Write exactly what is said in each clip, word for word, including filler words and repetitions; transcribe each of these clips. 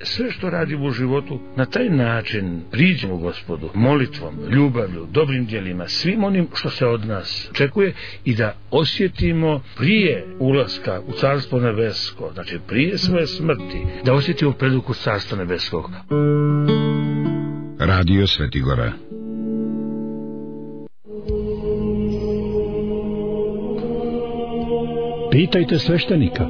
sve što radimo u životu, na taj način priđemo Gospodu molitvom, ljubavlju, dobrim djelima, svim onim što se od nas očekuje i da osjetimo prije ulaska u Carstvo nebesko, znači prije svoje smrti, da osjetimo preduku Carstva nebeskog. Radio Svetigora. Pitajte sveštenika.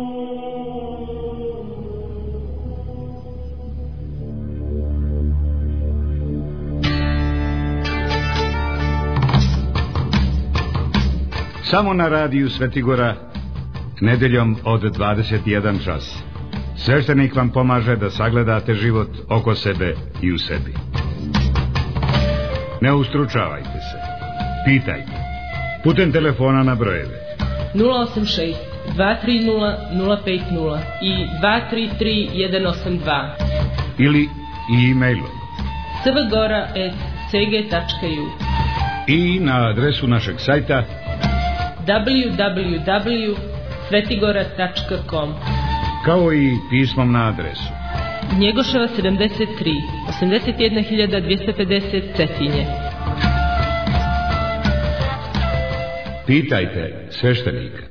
Samo na radiju Svetigora, nedeljom od dvadeset jedan čas. Sveštenik vam pomaže da sagledate život oko sebe i u sebi. Ne ustručavajte se. Pitajte. Putem telefona na brojeve nula osam šest dva tri nula nula pet nula i dva tri tri jedan osam dva ili e-mailom svgora at c g tačka u i na adresu našeg sajta w w w tačka svetigora tačka com, kao i pismom na adresu Njegoševa sedamdeset tri, osamdeset jedna hiljada dvjesto pedeset Cetinje. Pitajte sveštenika.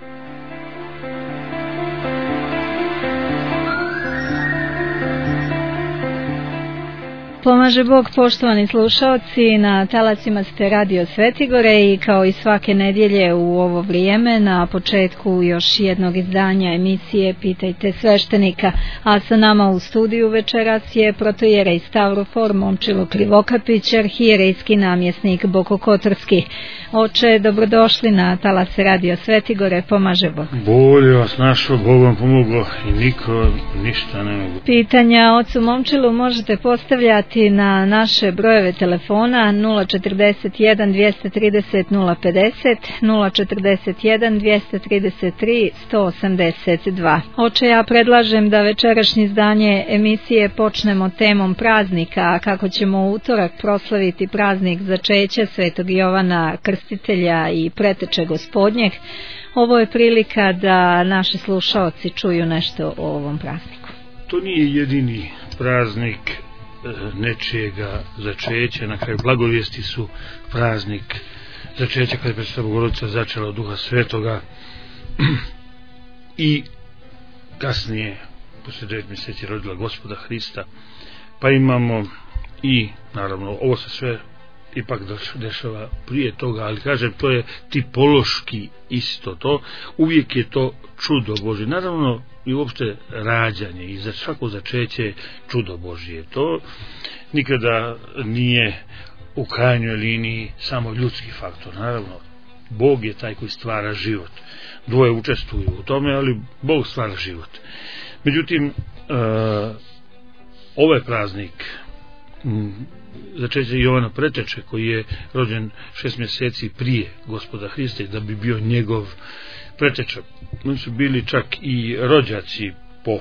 Pomaže Bog, poštovani slušaoci, na talasima ste Radio Svetigore i kao i svake nedjelje u ovo vrijeme na početku još jednog izdanja emisije Pitajte sveštenika, a sa nama u studiju večeras je protojerej Stavrofor Momčilo Krivokapić, arhijerejski namjesnik Bokokotorski. Oče, dobrodošli na talase Radio Svetigore, pomaže Bog. Bolje vas našo, Bogom pomoglo i niko ništa ne mogu. Pitanja ocu Momčilu možete postavljati na naše brojeve telefona nula četrdeset jedan dvjesto trideset nula pedeset, nula četrdeset jedan dvjesto trideset tri sto osamdeset dva. Oče, ja predlažem da večerašnje izdanje emisije počnemo temom praznika, a kako ćemo u utorak proslaviti praznik začeća Svetog Jovana Krstitelja i preteče Gospodnjeg, ovo je prilika da naši slušaoci čuju nešto o ovom prazniku. To nije jedini praznik nečijega začeća, na kraju blagovijesti su praznik začeća kada je Presveta Bogorodica začela od Duha Svetoga i kasnije poslije devet mjeseci rodila Gospoda Hrista, pa imamo i naravno ovo se sve ipak dešava prije toga, ali kažem to je tipološki isto to, uvijek je to čudo Božje, naravno i uopšte rađanje i za svako začeće čudo Božje, to nikada nije u krajnjoj liniji samo ljudski faktor, naravno Bog je taj koji stvara život, dvoje učestvuju u tome, ali Bog stvara život. Međutim, uh, ovaj praznik m, začeće Jovana Preteče, koji je rođen šest mjeseci prije Gospoda Hrista i da bi bio njegov preteča. Oni su bili čak i rođaci po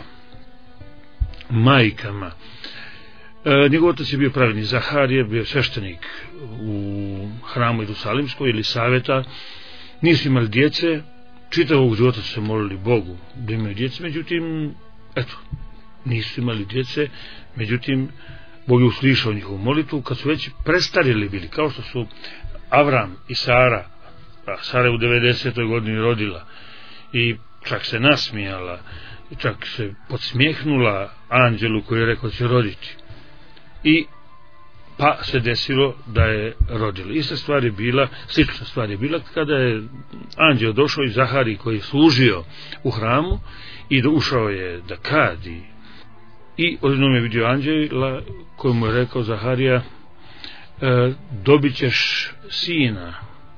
majkama. E, njegov otac je bio pravedni Zaharije, bio sveštenik u hramu Jerusalimskoj ili Saveta, nisu imali djece, čitavog života su se molili Bogu da imaju djece, međutim, eto, nisu imali djece, međutim, Bog je uslišao njihovu molitvu kad su već prestarjeli bili, kao što su Avram i Sara, a Sara je u devedesetoj godini rodila i čak se nasmijala, čak se podsmijehnula anđelu koji je rekao da će roditi. I pa se desilo da je rodila. Ista stvar je bila, slična stvar je bila kada je anđeo došao i Zaharij koji je služio u hramu i ušao je da kadi. I odjednom je vidio anđela koji mu je rekao Zaharija, e, dobit ćeš sina.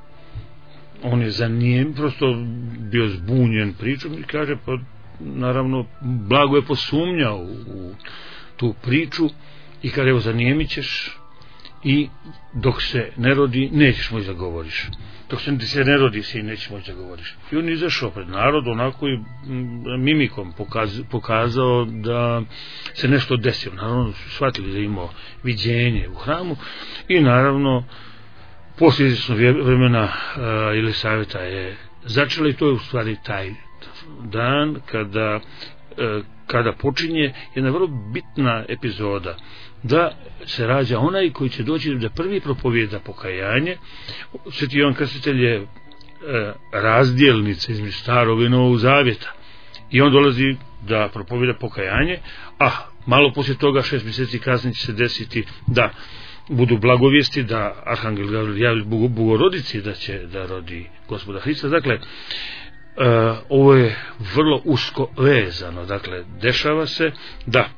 On je za njim prosto bio zbunjen pričom i kaže, pa naravno blago je posumnjao u tu priču i kaže, evo zanijemit ćeš i dok se ne rodi nećeš moći da govoriš, dok se, se ne rodi sin nećeš moći da govoriš. I on je izašao pred narod onako i mimikom pokaz, pokazao da se nešto desilo. Naravno su shvatili da je imao viđenje u hramu i naravno poslije izvjesnog vremena uh, ili savjeta je začela i to je u stvari taj dan kada kada počinje jedna vrlo bitna epizoda, da se rađa onaj koji će doći da prvi propovijeda pokajanje. Sveti Jovan Krstitelj je razdjelnica između Starog i Novog Zavjeta i on dolazi da propovijeda pokajanje, a malo poslije toga, šest mjeseci kasnije, će se desiti da budu blagovijesti, da Arhangel Gavril javi Bogorodici da će da rodi Gospoda Hrista. Dakle, Uh, ovo je vrlo usko vezano. Dakle, dešava se da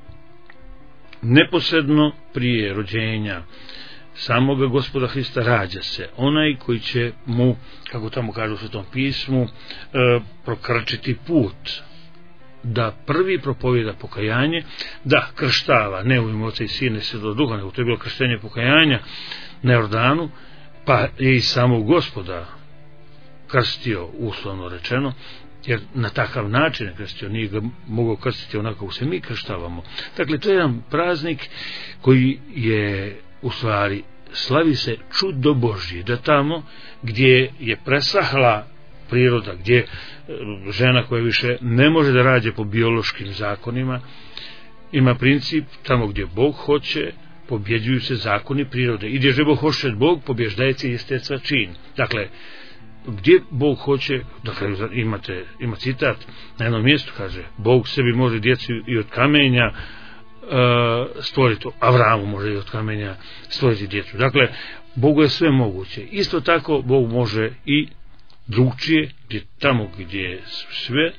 neposredno prije rođenja samoga Gospoda Hrista rađa se onaj koji će mu, kako tamo kaže u Svetom pismu, uh, prokrčiti put, da prvi propovjeda pokajanje, da krštava ne u ime Oca i Sina i Svetog Duha, nego to je bilo krštenje pokajanja na Jordanu, pa je i samog Gospoda krstio, uslovno rečeno, jer na takav način je krstio, nije ga mogao krstiti onako kako se mi krštavamo. Dakle, to je jedan praznik koji je u stvari, slavi se čudo Božje, da tamo gdje je presahla priroda, gdje žena koja više ne može da rađe po biološkim zakonima, ima princip, tamo gdje Bog hoće, pobjeđuju se zakoni prirode. I gdje že Bog hoće Bog, pobježdajeće jesteca čin. Dakle, gdje Bog hoće, dakle imate, ima citat na jednom mjestu, kaže, Bog sebi može djecu i od kamenja uh, stvoriti, Avramu može i od kamenja stvoriti djecu. Dakle, Bogu je sve moguće. Isto tako Bog može i drugčije, gdje tamo gdje sve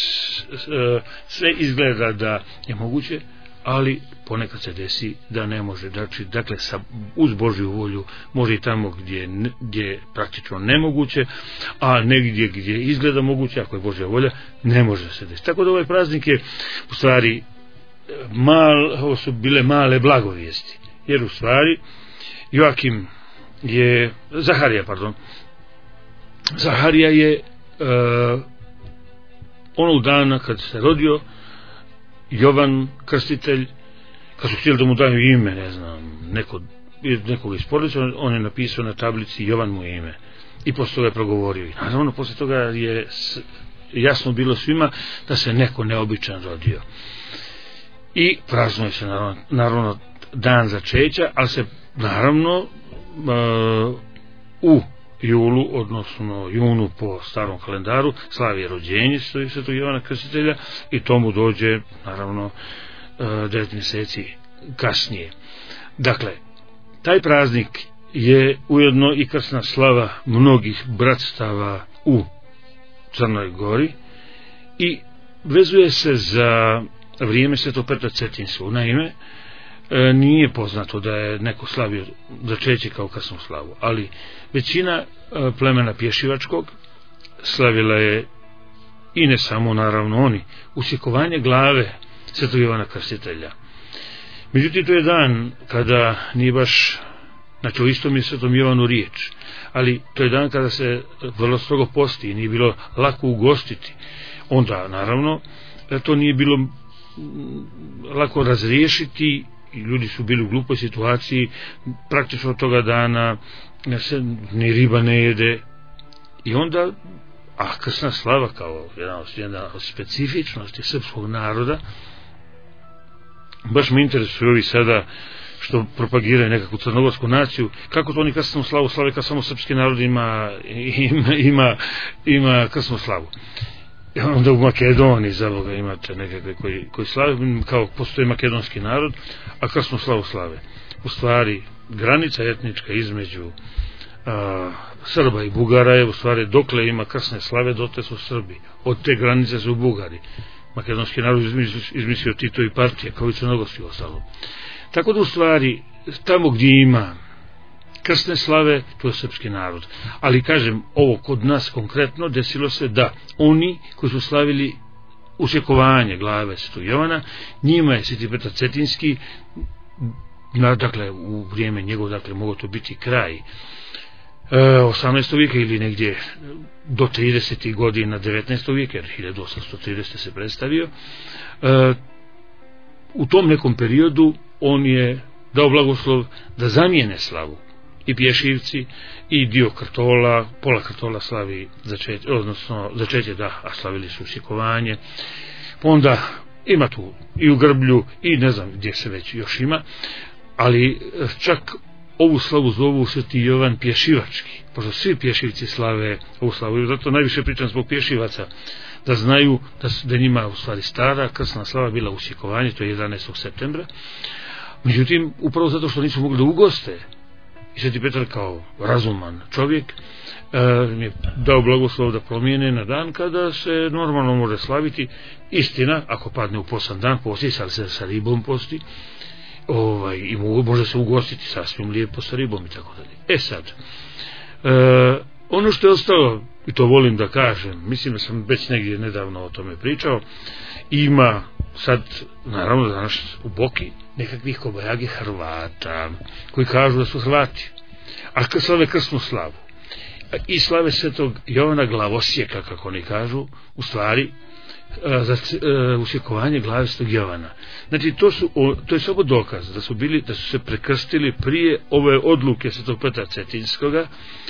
sve izgleda da je moguće, ali ponekad se desi da ne može. Znači, dakle, sa, uz Božju volju može i tamo gdje, gdje je praktično nemoguće, a negdje gdje izgleda moguće, ako je Božja volja, ne može se desiti. Tako da ovaj praznik je u stvari mal, ovo su bile male blagovijesti, jer u stvari Joakim je, Zaharija, pardon, Zaharija je uh, onog dana kad se rodio Jovan Krstitelj, kad su htjeli da mu daju ime, ne znam, neko, nekog iz porodice, on je napisao na tablici Jovan mu ime i posle toga je progovorio. Naravno, posle toga je jasno bilo svima da se neko neobičan rodio. I praznuje se naravno, naravno dan začeća, ali se naravno uh, u julu, odnosno junu po starom kalendaru, slavi rođenje Svetog Jovana Krstitelja i tomu dođe naravno devet mjeseci kasnije. Dakle, taj praznik je ujedno i krsna slava mnogih bratstava u Crnoj Gori i vezuje se za vrijeme Svetog Petra Cetinskog. Naime, nije poznato da je neko slavio začeće kao krsnu slavu, ali većina plemena pješivačkog slavila je, i ne samo naravno oni, usjekovanje glave Svetog Jovana Krstitelja. Međutim, to je dan kada nije baš, znači o istom je Svetom Jovanu riječ, ali to je dan kada se vrlo strogo posti i nije bilo lako ugostiti. Onda naravno to nije bilo lako razriješiti i ljudi su bili u glupoj situaciji, praktično od toga dana se ni riba ne jede i onda, a krsna slava kao jedna, jedna od specifičnosti srpskog naroda, baš me interesuju ovi sada što propagiraju nekakvu crnogorsku naciju, kako to oni krsnu slavu slave kad samo srpski narod ima, ima, ima, ima krsnu slavu. I onda u Makedoniji za Boga imate nekakve koji, koji slave, kao postoji makedonski narod, a krsnu slavu slave. U stvari, granica etnička između a, Srba i Bugara je u stvari dokle ima krsne slave, dotle su Srbi. Od te granice su Bugari. Makedonski narod izmislio Tito i partije, kao i crnogorski ostalo. Tako da u stvari, tamo gdje ima krsne slave, to je srpski narod. Ali kažem, ovo kod nas konkretno desilo se da oni koji su slavili usjekovanje glave Svetog Jovana, njima je Sveti Petar Cetinski, dakle u vrijeme njegov, dakle mogao to biti kraj osamnaestog vijeka ili negdje do tridesetih godina devetnaestog vijeka, jer hiljadu osamsto trideset se predstavio. U tom nekom periodu on je dao blagoslov da zamijene slavu i pješivci i dio Krtola, pola Krtola slavi začeće, odnosno začeće, da, a slavili su usjekovanje. Onda ima tu i u Grblju i ne znam gdje se već još ima, ali čak ovu slavu zovu Sveti Jovan pješivački, pošto svi pješivci slave ovu slavu, i zato najviše pričam zbog pješivaca, da znaju da, da njima u stvari stara krsna slava bila usjekovanje, to je jedanaestog septembra. Međutim, upravo zato što nisu mogli da ugoste, i Sveti Petar kao razuman čovjek mi je dao blagoslov da promijene na dan kada se normalno može slaviti. Istina, ako padne u posan dan posti, ali se sa ribom posti, ovaj, i može se ugostiti sasvim lijepo sa ribom i tako dalje. E sad, e, ono što je ostalo, i to volim da kažem, mislim da sam već negdje nedavno o tome pričao, ima sad, naravno danas u Boki, nekakvih kobajagi Hrvata, koji kažu da su Hrvati, a slave krsnu slavu i slave Svetog Jovana Glavosjeka, kako oni kažu, u stvari za usjekovanje glave Svetog Jovana. Znači to su, to je samo dokaz da su bili, da su se prekrstili prije ove odluke Svetog Petra Cetinskoga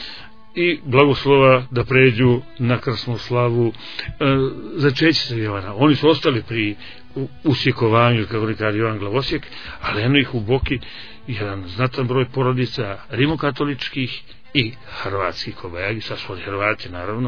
i blagoslova da pređu na krsnu slavu e, začeće Svetog Jovana. Oni su ostali pri usjekovanju, kako oni kaže Jovan Glavosjek, ali eno ih u Boki jedan znatan broj porodica rimokatoličkih i hrvatskih kobajagi, sad su oni Hrvati naravno,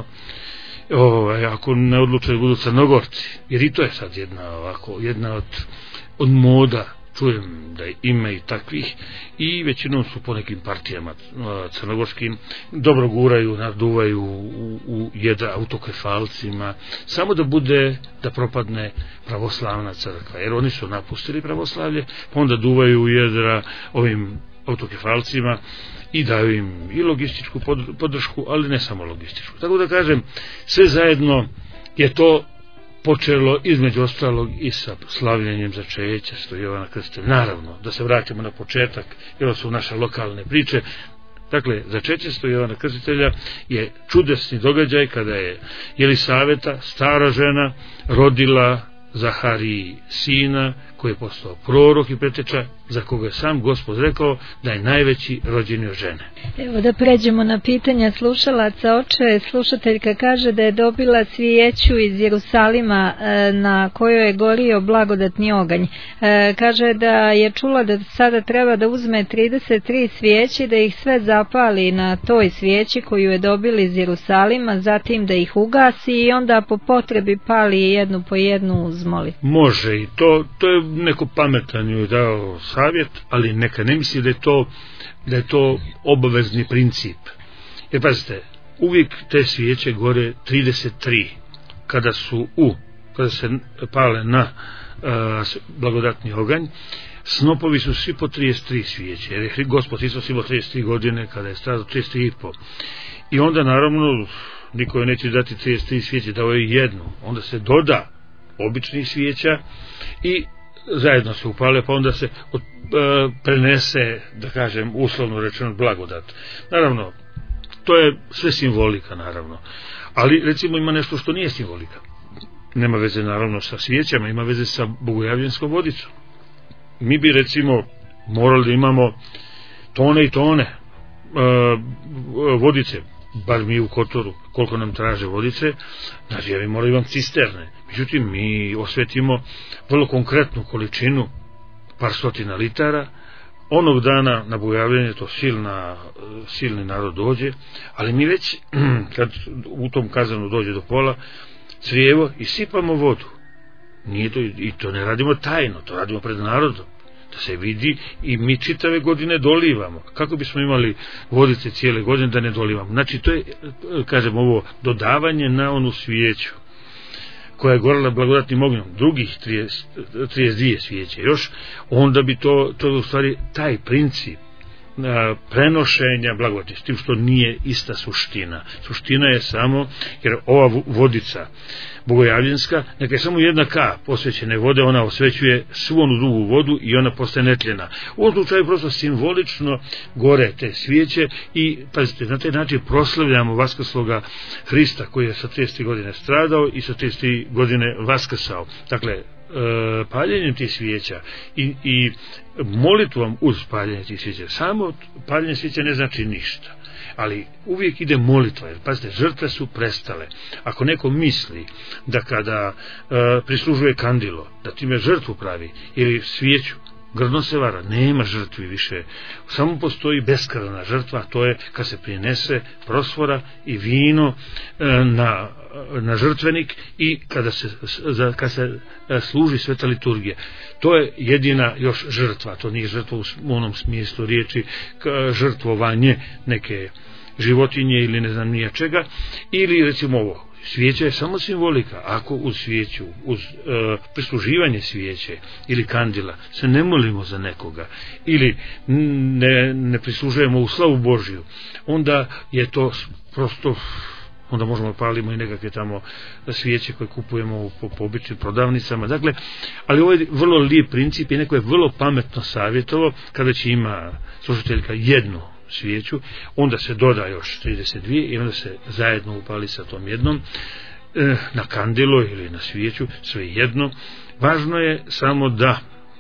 ovaj, ako ne odluče da budu Crnogorci, jer i to je sad jedna ovako, jedna od, od moda, čujem da ima i takvih, i većinom su po nekim partijama crnogorskim, dobro guraju, naduvaju u, u jedra autokefalcima, samo da bude, da propadne pravoslavna crkva, jer oni su napustili pravoslavlje, pa onda duvaju u jedra ovim autokefalcima i daju im i logističku podršku, ali ne samo logističku. Tako da kažem, sve zajedno je to počelo između ostalog i sa slavljenjem začeća Svetog Jovana Krstitelja. Naravno, da se vratimo na početak, jer su naše lokalne priče. Dakle, začeće Svetog Jovana Krstitelja je čudesni događaj kada je Jelisaveta, stara žena, rodila Zahariji sina, koji je postao prorok i preteča, za koga je sam Gospod rekao da je najveći rođeni od žene. Evo da pređemo na pitanja slušalaca. Oče, slušateljka kaže da je dobila svijeću iz Jerusalima na kojoj je gorio blagodatni oganj. Kaže da je čula da sada treba da uzme trideset tri svijeći, da ih sve zapali na toj svijeći koju je dobila iz Jerusalima, zatim da ih ugasi i onda po potrebi pali jednu po jednu uz molitvu. Može i to, to je neko pametan joj dao savjet, ali neka ne misli da je to, da je to obavezni princip. Jer pazite, uvijek te svijeće gore trideset tri, kada su u, kada se pale na uh, blagodatni oganj, snopovi su svi po trideset tri svijeće, jer je Gospod Isus imao trideset tri godine kada je stradao trideset tri i po. I onda naravno niko joj neće dati trideset tri svijeće, dao je jednu, onda se doda običnih svijeća i zajedno se upale, pa onda se od, e, prenese, da kažem, uslovno rečeno blagodat. Naravno, to je sve simbolika, naravno. Ali, recimo, ima nešto što nije simbolika. Nema veze, naravno, sa svijećama, ima veze sa bogojavljenskom vodicom. Mi bi, recimo, morali da imamo tone i tone e, vodice, bar mi u Kotoru, koliko nam traže vodice, znači ja bi morali imam cisterne. Međutim, mi osvetimo vrlo konkretnu količinu, par stotina litara, onog dana na bogojavljenje to silna, silni narod dođe, ali mi već, kad u tom kazanu dođe do pola, crijevo i sipamo vodu. Nije to, i to ne radimo tajno, to radimo pred narodom, da se vidi, i mi čitave godine dolivamo. Kako bismo imali vodice cijele godine da ne dolivamo? Znači, to je, kažem, ovo dodavanje na onu svijeću koja je gorela blagodatnim ognjom, drugih trideset dvije svijeće još, onda bi to, to je u stvari taj princip a, prenošenja blagodati, s tim što nije ista suština. Suština je samo, jer ova vodica bogojavljenska, neka je samo jedna kap posvećene vode, ona osvećuje svu onu drugu vodu i ona postaje netljena. U ovom slučaju prosto simbolično gore te svijeće i, pazite, na taj način proslavljamo vaskrsloga Hrista, koji je sa trideset godine stradao i sa trideset godine vaskrsao. Dakle, paljenjem tih svijeća i, i molitvom uz paljenje tih svijeća. Samo paljenje svijeća ne znači ništa, ali uvijek ide molitva, jer pazite, žrtve su prestale. Ako neko misli da kada e, prislužuje kandilo, da time žrtvu pravi ili svijeću, grdno se vara, nema žrtvi više, samo postoji beskrvna žrtva, to je kad se prinese prosfora i vino e, na, na žrtvenik i kada se, za, kad se e, služi sveta liturgija. To je jedina još žrtva, to nije žrtva u onom smislu riječi žrtvovanje neke životinje ili ne znam nije čega, ili recimo ovo, svijeća je samo simbolika. Ako uz svijeću, uz e, prisluživanje svijeće ili kandila se ne molimo za nekoga ili ne, ne prislužujemo u slavu Božju, onda je to prosto, onda možemo palimo i nekakve tamo svijeće koje kupujemo po, po običnim prodavnicama. Dakle, ali ovo je vrlo lijep princip i neko je vrlo pametno savjetovo kada će ima slušateljka jednu svijeću, onda se doda još trideset dvije i onda se zajedno upali sa tom jednom e, na kandilo ili na svijeću, sve jedno. Važno je samo da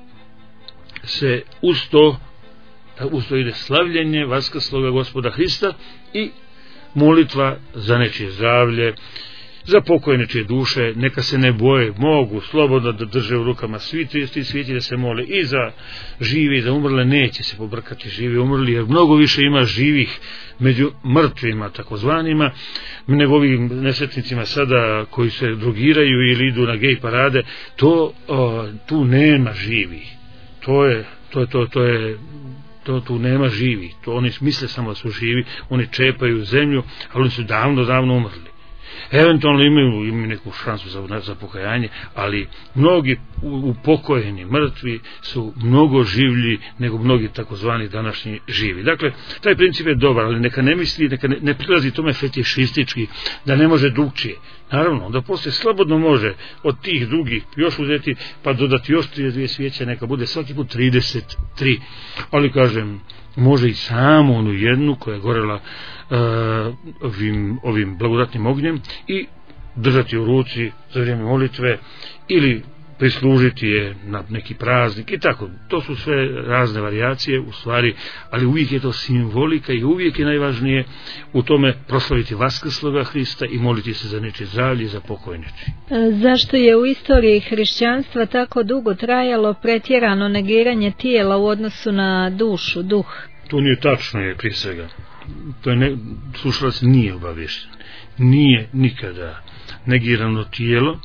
se uz to, da uz to ide slavljenje vaskrsloga Gospoda Hrista i molitva za nečije zdravlje, za pokoj nečije duše, neka se ne boje, mogu slobodno da drže u rukama svi ti svijeći, da se mole i za živi i za umrle, neće se pobrkati živi i umrli, jer mnogo više ima živih među mrtvima takozvanima nego ovim nesretnicima sada koji se drogiraju ili idu na gej parade. To o, tu nema živih, to je to je to, to je to tu nema živi, to oni misle samo da su živi, oni čepaju zemlju, ali oni su davno davno umrli. Eventualno imaju, imaju neku šansu za, za pokajanje, ali mnogi upokojeni mrtvi su mnogo življi nego mnogi takozvani današnji živi. Dakle, taj princip je dobar, ali neka ne misli, neka ne, ne prilazi tome fetišistički, da ne može drugčije. Naravno, da poslije slobodno može od tih drugih još uzeti, pa dodati još trideset dvije svijeće, neka bude svaki put trideset tri. Ali kažem, može i samo onu jednu koja je gorela uh, ovim, ovim blagodatnim ognjem i držati u ruci za vrijeme molitve ili prislužiti je na neki praznik i tako. To su sve razne varijacije u stvari, ali uvijek je to simbolika i uvijek je najvažnije u tome proslaviti vaskrsloga Hrista i moliti se za nečije zdravlje i za pokoj nečiji. Zašto je u istoriji hrišćanstva tako dugo trajalo pretjerano negiranje tijela u odnosu na dušu, duh? To nije tačno, je prije svega. To je ne, slušalac nije obavješten. Nije nikada negirano tijelo.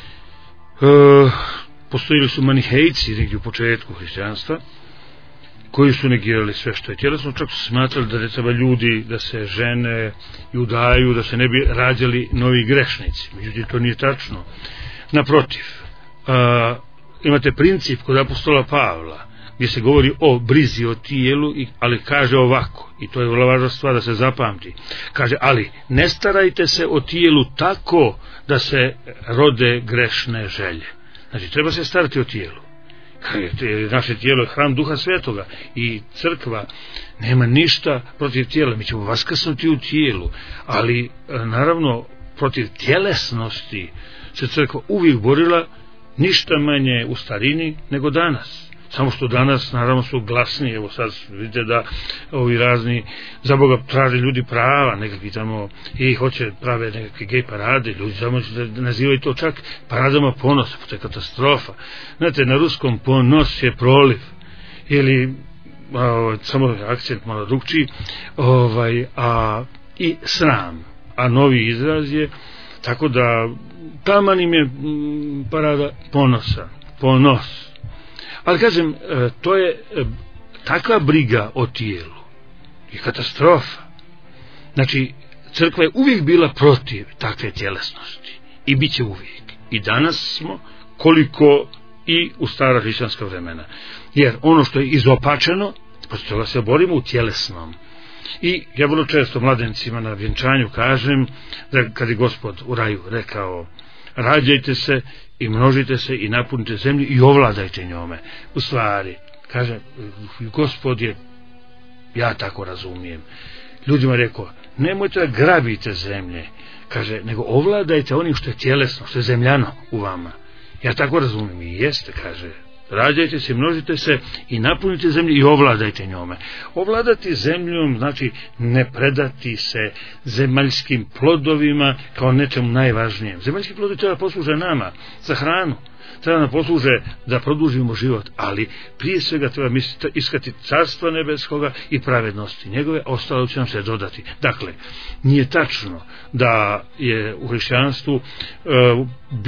E, postojili su manihejci negdje u početku hrišćanstva koji su negirali sve što je tjelesno, čak su smatrali da ne treba ljudi da se žene i udaju, da se ne bi rađali novi grešnici. Međutim, to nije tačno. Naprotiv, a, imate princip kod apostola Pavla gdje se govori o brizi o tijelu, ali kaže ovako, i to je vrlo važna stvar da se zapamti, kaže, ali ne starajte se o tijelu tako da se rode grešne želje. Znači, treba se starati o tijelu. Naše tijelo je hram Duha Svetoga i crkva nema ništa protiv tijela, mi ćemo vaskrsnuti u tijelu, ali naravno protiv tjelesnosti se crkva uvijek borila, ništa manje u starini nego danas. Samo što danas naravno su glasni, evo sad vidite da ovi razni za Boga traže ljudi prava, nekakvi tamo i hoće prave nekakve gej parade, ljudi samo nazivaju to čak paradama ponosa, to je katastrofa. Znate, na ruskom ponos je proliv, ili a, samo akcent malo drugčiji, ovaj, a i sram, a novi izraz je, tako da taman im je m, parada ponosa, ponos. Ali kažem, to je takva briga o tijelu i katastrofa. Znači, crkva je uvijek bila protiv takve tjelesnosti i bit će uvijek. I danas smo koliko i u stara hrišćanska vremena. Jer ono što je izopačeno, protiv toga se borimo u tjelesnom. I ja vrlo često mladencima na vjenčanju kažem da kad je Gospod u raju rekao rađajte se i množite se i napunite zemlju i ovladajte njome. U stvari, kaže, Gospod je, ja tako razumijem, ljudima rekao, nemojte da grabite zemlje, kaže, nego ovladajte onim što je tjelesno, što je zemljano u vama. Ja tako razumijem, i jeste, kaže, rađajte se, množite se i napunite zemlju i ovladajte njome. Ovladati zemljom znači ne predati se zemaljskim plodovima kao nečemu najvažnijem. Zemaljski plodovi treba posluže nama za hranu, treba nam posluže da produžimo život, ali prije svega treba misliti, iskati carstva nebeskoga i pravednosti njegove, a ostalo će nam se dodati. Dakle, nije tačno da je u hrišćanstvu uh,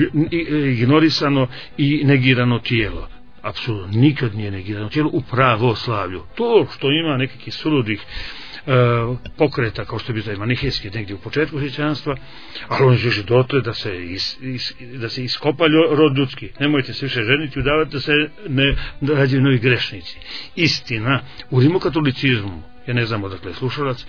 ignorisano i negirano tijelo. Apsolutno nikad nije negirano tijelo u pravoslavlju. To što ima nekakvih suludih e, pokreta, kao što bi taj manihejski negdje u početku hrišćanstva, ali on je dotle da se, is, is, da se iskopa rod ljudski. Nemojte se više ženiti, udavati da se ne rađaju novi grešnici. Istina, u rimokatolicizmu, ja ne znam odakle je slušalac,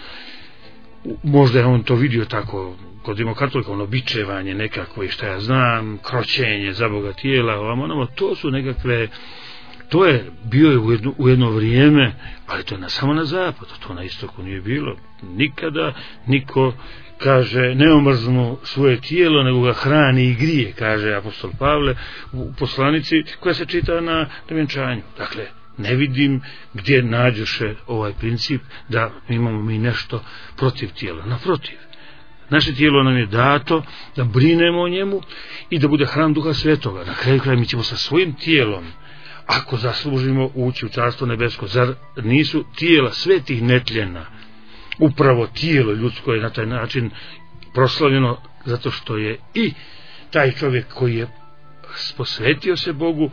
možda je on to vidio tako kod rimokatolika, ono bičevanje nekako i šta ja znam, kroćenje za Boga tijela, ovamo, onamo, to su nekakve, to je bio je u jedno, u jedno vrijeme, ali to je na, samo na zapadu, to na istoku nije bilo nikada. Niko, kaže, ne omrznu svoje tijelo, nego ga hrani i grije, kaže apostol Pavle u poslanici koja se čita na vjenčanju. Dakle, ne vidim gdje nađoše ovaj princip da imamo mi nešto protiv tijela. Naprotiv, naše tijelo nam je dato da brinemo o njemu i da bude hram Duha Svetoga. Na kraju kraja mi ćemo sa svojim tijelom, ako zaslužimo, ući u Carstvo nebesko. Zar nisu tijela svetih netljena? Upravo tijelo ljudsko je na taj način proslavljeno, zato što je i taj čovjek koji je posvetio se Bogu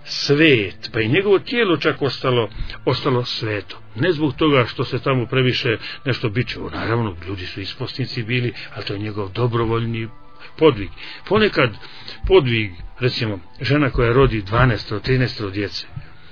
svet, pa i njegovo tijelo čak ostalo, ostalo sveto. Ne zbog toga što se tamo previše nešto bičevo, naravno ljudi su isposnici bili, ali to je njegov dobrovoljni podvig. Ponekad podvig, recimo žena koja rodi dvanaest do trinaest djece,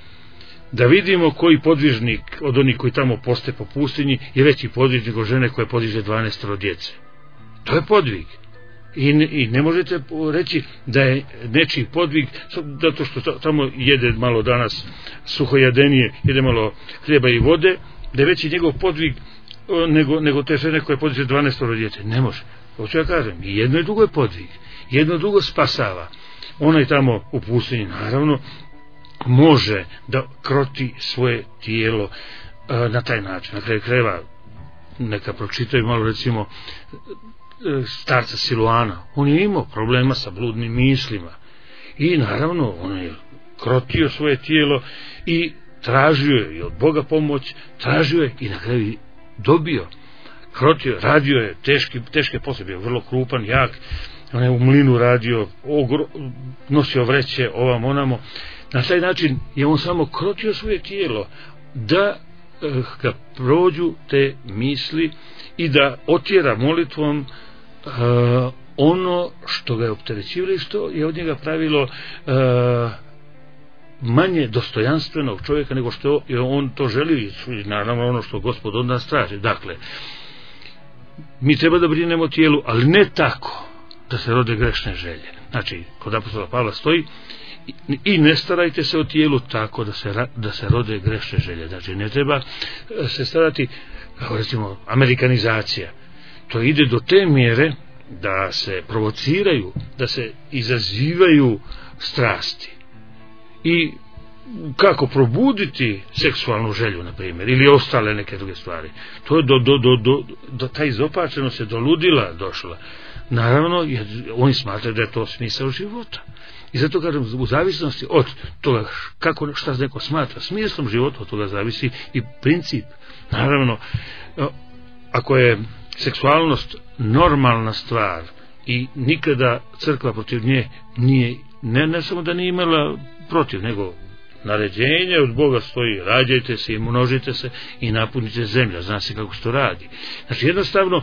da vidimo koji podvižnik od onih koji tamo poste po pustinji je veći podvižnik od žene koja podiže dvanaest djece. To je podvig. I ne, i ne možete reći da je nečiji podvig zato što tamo jede malo danas suhojadenije, jede malo hljeba i vode, da je veći njegov podvig nego, nego te žene koje podiže dvanaest djece. Ne može. Hoću ja kažem, i jedno i drugo je podvig, jedno i drugo spasava. Onaj tamo u pustinji naravno može da kroti svoje tijelo a, na taj način. Na kraju krajeva neka pročitaju malo, recimo, starca Siluana. On je imao problema sa bludnim mislima i naravno on je krotio svoje tijelo i tražio je od Boga pomoć, tražio je i na kraju dobio. Krotio, radio je teški, teške poslove, bio vrlo krupan, jak, on je u mlinu radio, ogro, nosio vreće ovam onamo. Na taj način je on samo krotio svoje tijelo da eh, ga prođu te misli i da otjera molitvom uh, ono što ga je opterećivalo i što je od njega pravilo uh, manje dostojanstvenog čovjeka nego što je on to želi, i naravno ono što Gospod od nas traži. Dakle, mi treba da brinemo o tijelu, ali ne tako da se rode grešne želje. Znači, kod apostola Pavla stoji i ne starajte se o tijelu tako da se, da se rode grešne želje. Znači, ne treba se starati, recimo, amerikanizacija. To ide do te mjere da se provociraju, da se izazivaju strasti. I kako probuditi seksualnu želju, na primjer, ili ostale neke druge stvari. To je do, do, do, do, do ta izopačenost je do ludila došla. Naravno, jer oni smatraju da je to smisao života. I zato kažem, u zavisnosti od toga kako, šta neko smatra smislom života, od toga zavisi i princip. Naravno, ako je seksualnost normalna stvar i nikada crkva protiv nje nije, ne, ne samo da nije imala protiv, nego naređenje od Boga stoji: rađajte se i množite se i napunite zemlja. Zna se kako se to radi. Znači, jednostavno,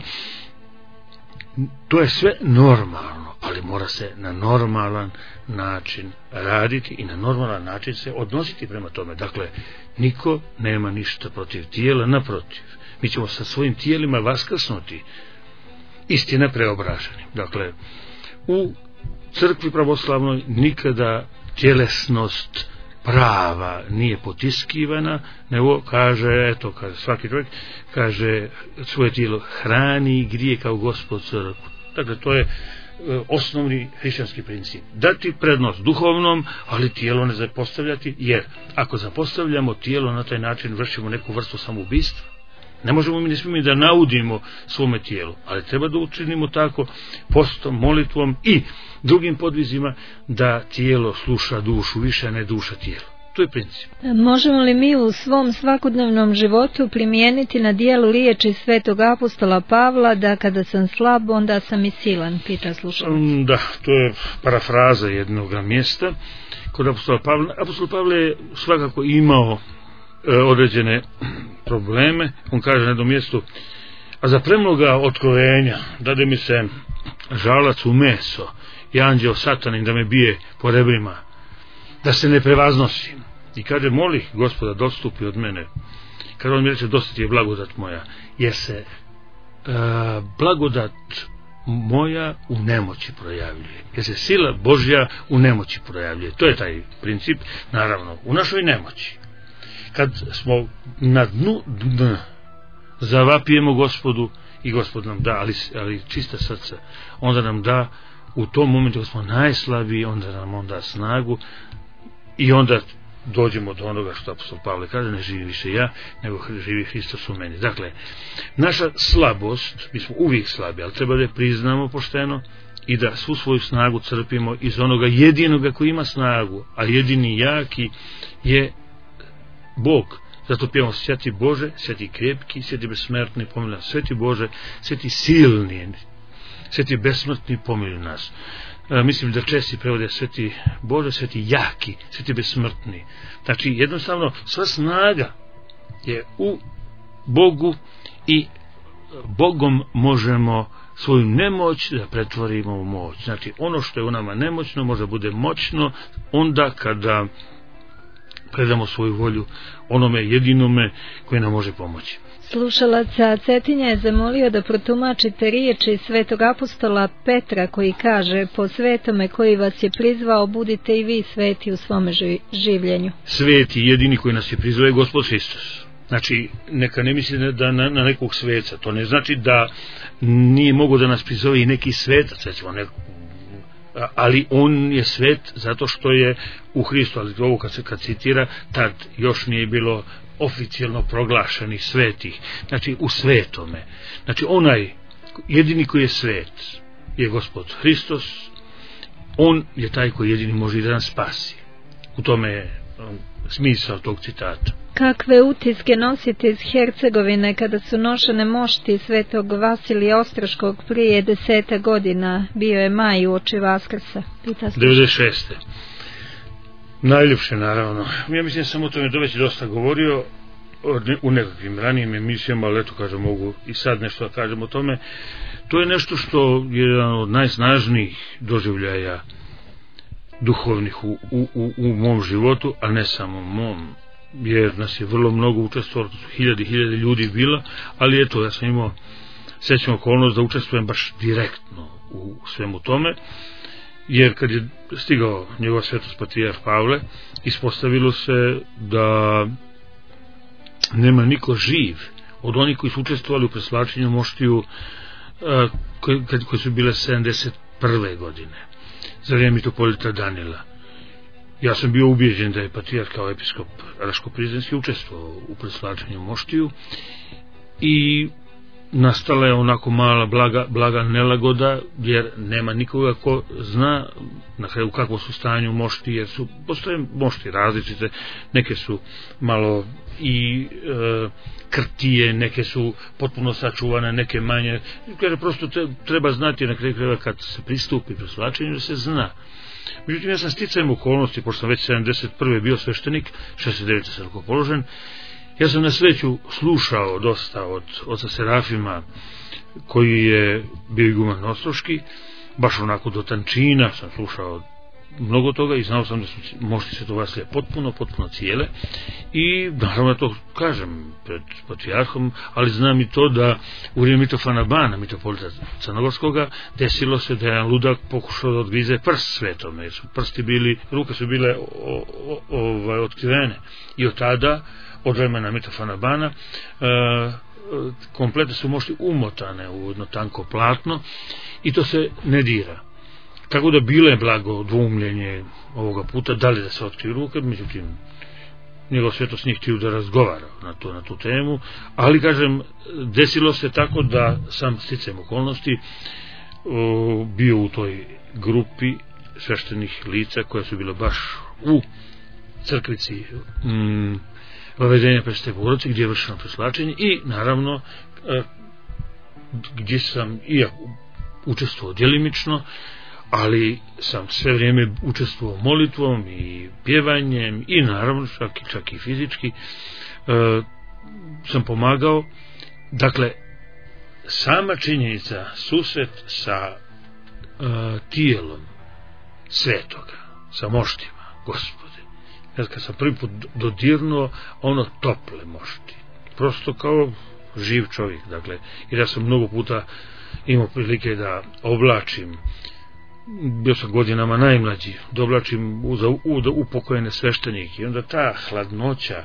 to je sve normalno, ali mora se na normalan način raditi i na normalan način se odnositi prema tome. Dakle, niko nema ništa protiv tijela, naprotiv. Mi ćemo sa svojim tijelima vaskrsnuti, istina preobraženi. Dakle, u crkvi pravoslavnoj nikada tjelesnost prava nije potiskivana, nego kaže, eto, kaže svaki čovjek, kaže svoje tijelo hrani i grije kao Gospod crkvu. Dakle, to je osnovni hrišćanski princip. Dati prednost duhovnom, ali tijelo ne zapostavljati, jer ako zapostavljamo tijelo na taj način vršimo neku vrstu samoubistva. Ne možemo mi, ne smijemo da naudimo svome tijelu, ali treba da učinimo tako postom, molitvom i drugim podvizima da tijelo sluša dušu više, a ne duša tijelo. To je princip. Možemo li mi u svom svakodnevnom životu primijeniti na dijelu riječi svetog apostola Pavla da kada sam slab, onda sam i silan, pita slušalac. Da, to je parafraza jednog mjesta. Kod apostola Pavla, apostol Pavle je svakako imao e, određene probleme. On kaže na jednom mjestu: a za premnoga otkrovenja dade mi se žalac u meso i anđeo satanin da me bije po rebrima, da se ne prevaznosim. I kaže: moli Gospoda da odstupi od mene. Kada on mi reče: dosta ti je blagodat moja, jer se uh, blagodat moja u nemoći projavljuje, jer se sila Božja u nemoći projavljuje. To je taj princip, naravno, u našoj nemoći. Kad smo na dnu dna, zavapijemo Gospodu i Gospod nam da, ali, ali čista srca, onda nam da u tom momentu kad smo najslabiji, onda nam on da snagu i onda dođemo do onoga što apostol Pavle kaže: ne živi više ja, nego živi Hristos u meni. Dakle, naša slabost, mi smo uvijek slabi, ali treba da je priznamo pošteno i da svu svoju snagu crpimo iz onoga jedinoga koji ima snagu, a jedini jaki je Bog. Zato pjevamo: sveti Bože, sveti krepki, sveti besmrtni, pomili nas. Sveti Bože, sveti silni, sveti besmrtni, pomili nas. E, mislim da česti prevode sveti Bože, sveti jaki, sveti besmrtni. Znači, jednostavno, sva snaga je u Bogu i Bogom možemo svoju nemoć da pretvorimo u moć. Znači, ono što je u nama nemoćno može bude moćno onda kada predamo svoju volju onome jedinome koji nam može pomoći. Slušalaca Cetinja je zamolio da protumačite riječi svetog apostola Petra koji kaže: po svetome koji vas je prizvao, budite i vi sveti u svome življenju. Sveti jedini koji nas je prizvao je Gospod Hristos. Znači, neka ne misli da na, na nekog sveca. To ne znači da nije mogo da nas prizove i neki svetac, recimo neko, ali on je svet zato što je u Hristu. Ali ovo kad se kad citira, tad još nije bilo oficijalno proglašenih svetih. Znači, u svetome. Znači, onaj jedini koji je svet je Gospod Hristos. On je taj koji jedini može da nas spasi. U tome je smisao tog citata. Kakve utiske nosite iz Hercegovine kada su nošene mošti svetog Vasilija Ostroškog prije deseta godina? Bio je maj uoči Vaskrsa. devedeset šeste. Najljepše, naravno. Ja mislim da sam o tome već dosta govorio u nekakvim ranijim emisijama, ali eto, kažem, mogu i sad nešto da kažem o tome. To je nešto što je jedan od najsnažnijih doživljaja duhovnih u, u, u, u mom životu, a ne samo mom, jer nas je vrlo mnogo učestvovalo, hiljade i hiljade ljudi bilo, ali eto, ja sam imao srećnu okolnost da učestvujem baš direktno u svemu tome, jer kad je stigao njegov svetost patrijarh Pavle, ispostavilo se da nema niko živ od onih koji su učestvovali u preslačenju moštiju koji, koji su bile sedamdeset prve godine za vrijeme mitropolita Danila. Ja sam bio ubijeđen da je patrijarh kao episkop Raško-Prizrenski učestvovao u preslačenju moštiju i nastala je onako mala blaga, blaga nelagoda, jer nema nikoga ko zna na kraju u kakvom su stanju mošti, jer su, postoje mošti različite, neke su malo i e, krtije, neke su potpuno sačuvane, neke manje, jer prosto te, treba znati na kraju krajeva kad se pristupi preslačenju da se zna. Međutim, ja sam sticajem okolnosti, pošto sam već sedamdeset prve bio sveštenik, šezdeset devete sam rukopoložen, ja sam na sreću slušao dosta od oca Serafima, koji je bio iguman Ostroški, baš onako do tančina sam slušao mnogo toga i znao sam da su mošti Svetog Vasilija potpuno, potpuno cijele i naravno da to kažem pred patrijarhom, ali znam i to da u vrijeme Mitofana Bana, mitropolita Crnogorskoga, desilo se da je jedan ludak pokušao da odgrize prst svetome, jer su prsti bili, ruke su bile o, o, o, otkrivene i od tada, od vremena Mitofana Bana, e, komplete su mošti umotane u jedno tanko platno i to se ne dira. Tako da bilo je blago dvoumljenje ovoga puta, da li da se otkriju ruke, međutim, njegov svetost nije htio da razgovara na, to, na tu temu, ali kažem, desilo se tako da sam sticajem okolnosti o, bio u toj grupi sveštenih lica koja su bila baš u crkvici mm, Vavedenja Presvete Bogorodice, gdje je vršeno preslačenje i naravno e, gdje sam i ja učestvovao djelimično, ali sam sve vrijeme učestvovao molitvom i pjevanjem i naravno čak, čak i fizički e, sam pomagao. Dakle, sama činjenica, susret sa e, tijelom svetoga, sa moštima Gospode, kad, kad sam prvi put dodirnuo ono tople mošti, prosto kao živ čovjek. Dakle, jer ja sam mnogo puta imao prilike da oblačim, bio sam godinama najmlađi, da oblačim u, u, u upokojene sveštenike i onda ta hladnoća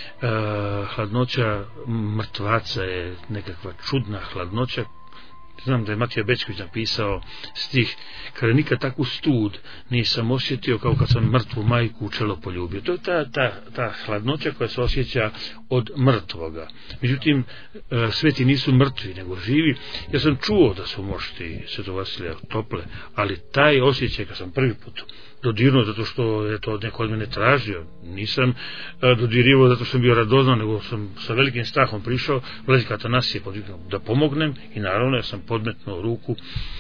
uh, hladnoća mrtvaca je nekakva čudna hladnoća. Znam da je Matija Bećković napisao stih, kada nikad takvu stud nisam osjetio kao kad sam mrtvu majku u čelo poljubio. To je ta, ta, ta hladnoća koja se osjeća od mrtvoga. Međutim, sveti nisu mrtvi, nego živi. Ja sam čuo da su mošti Svetog Vasilija tople, ali taj osjećaj kad sam prvi put dodirnuo, zato što je to neko od mene tražio, nisam dodirivao zato što sam bio radoznan, nego sam sa velikim strahom prišao, Vladika Atanasije podviknuo da pomognem i naravno ja sam podmetnuo ruku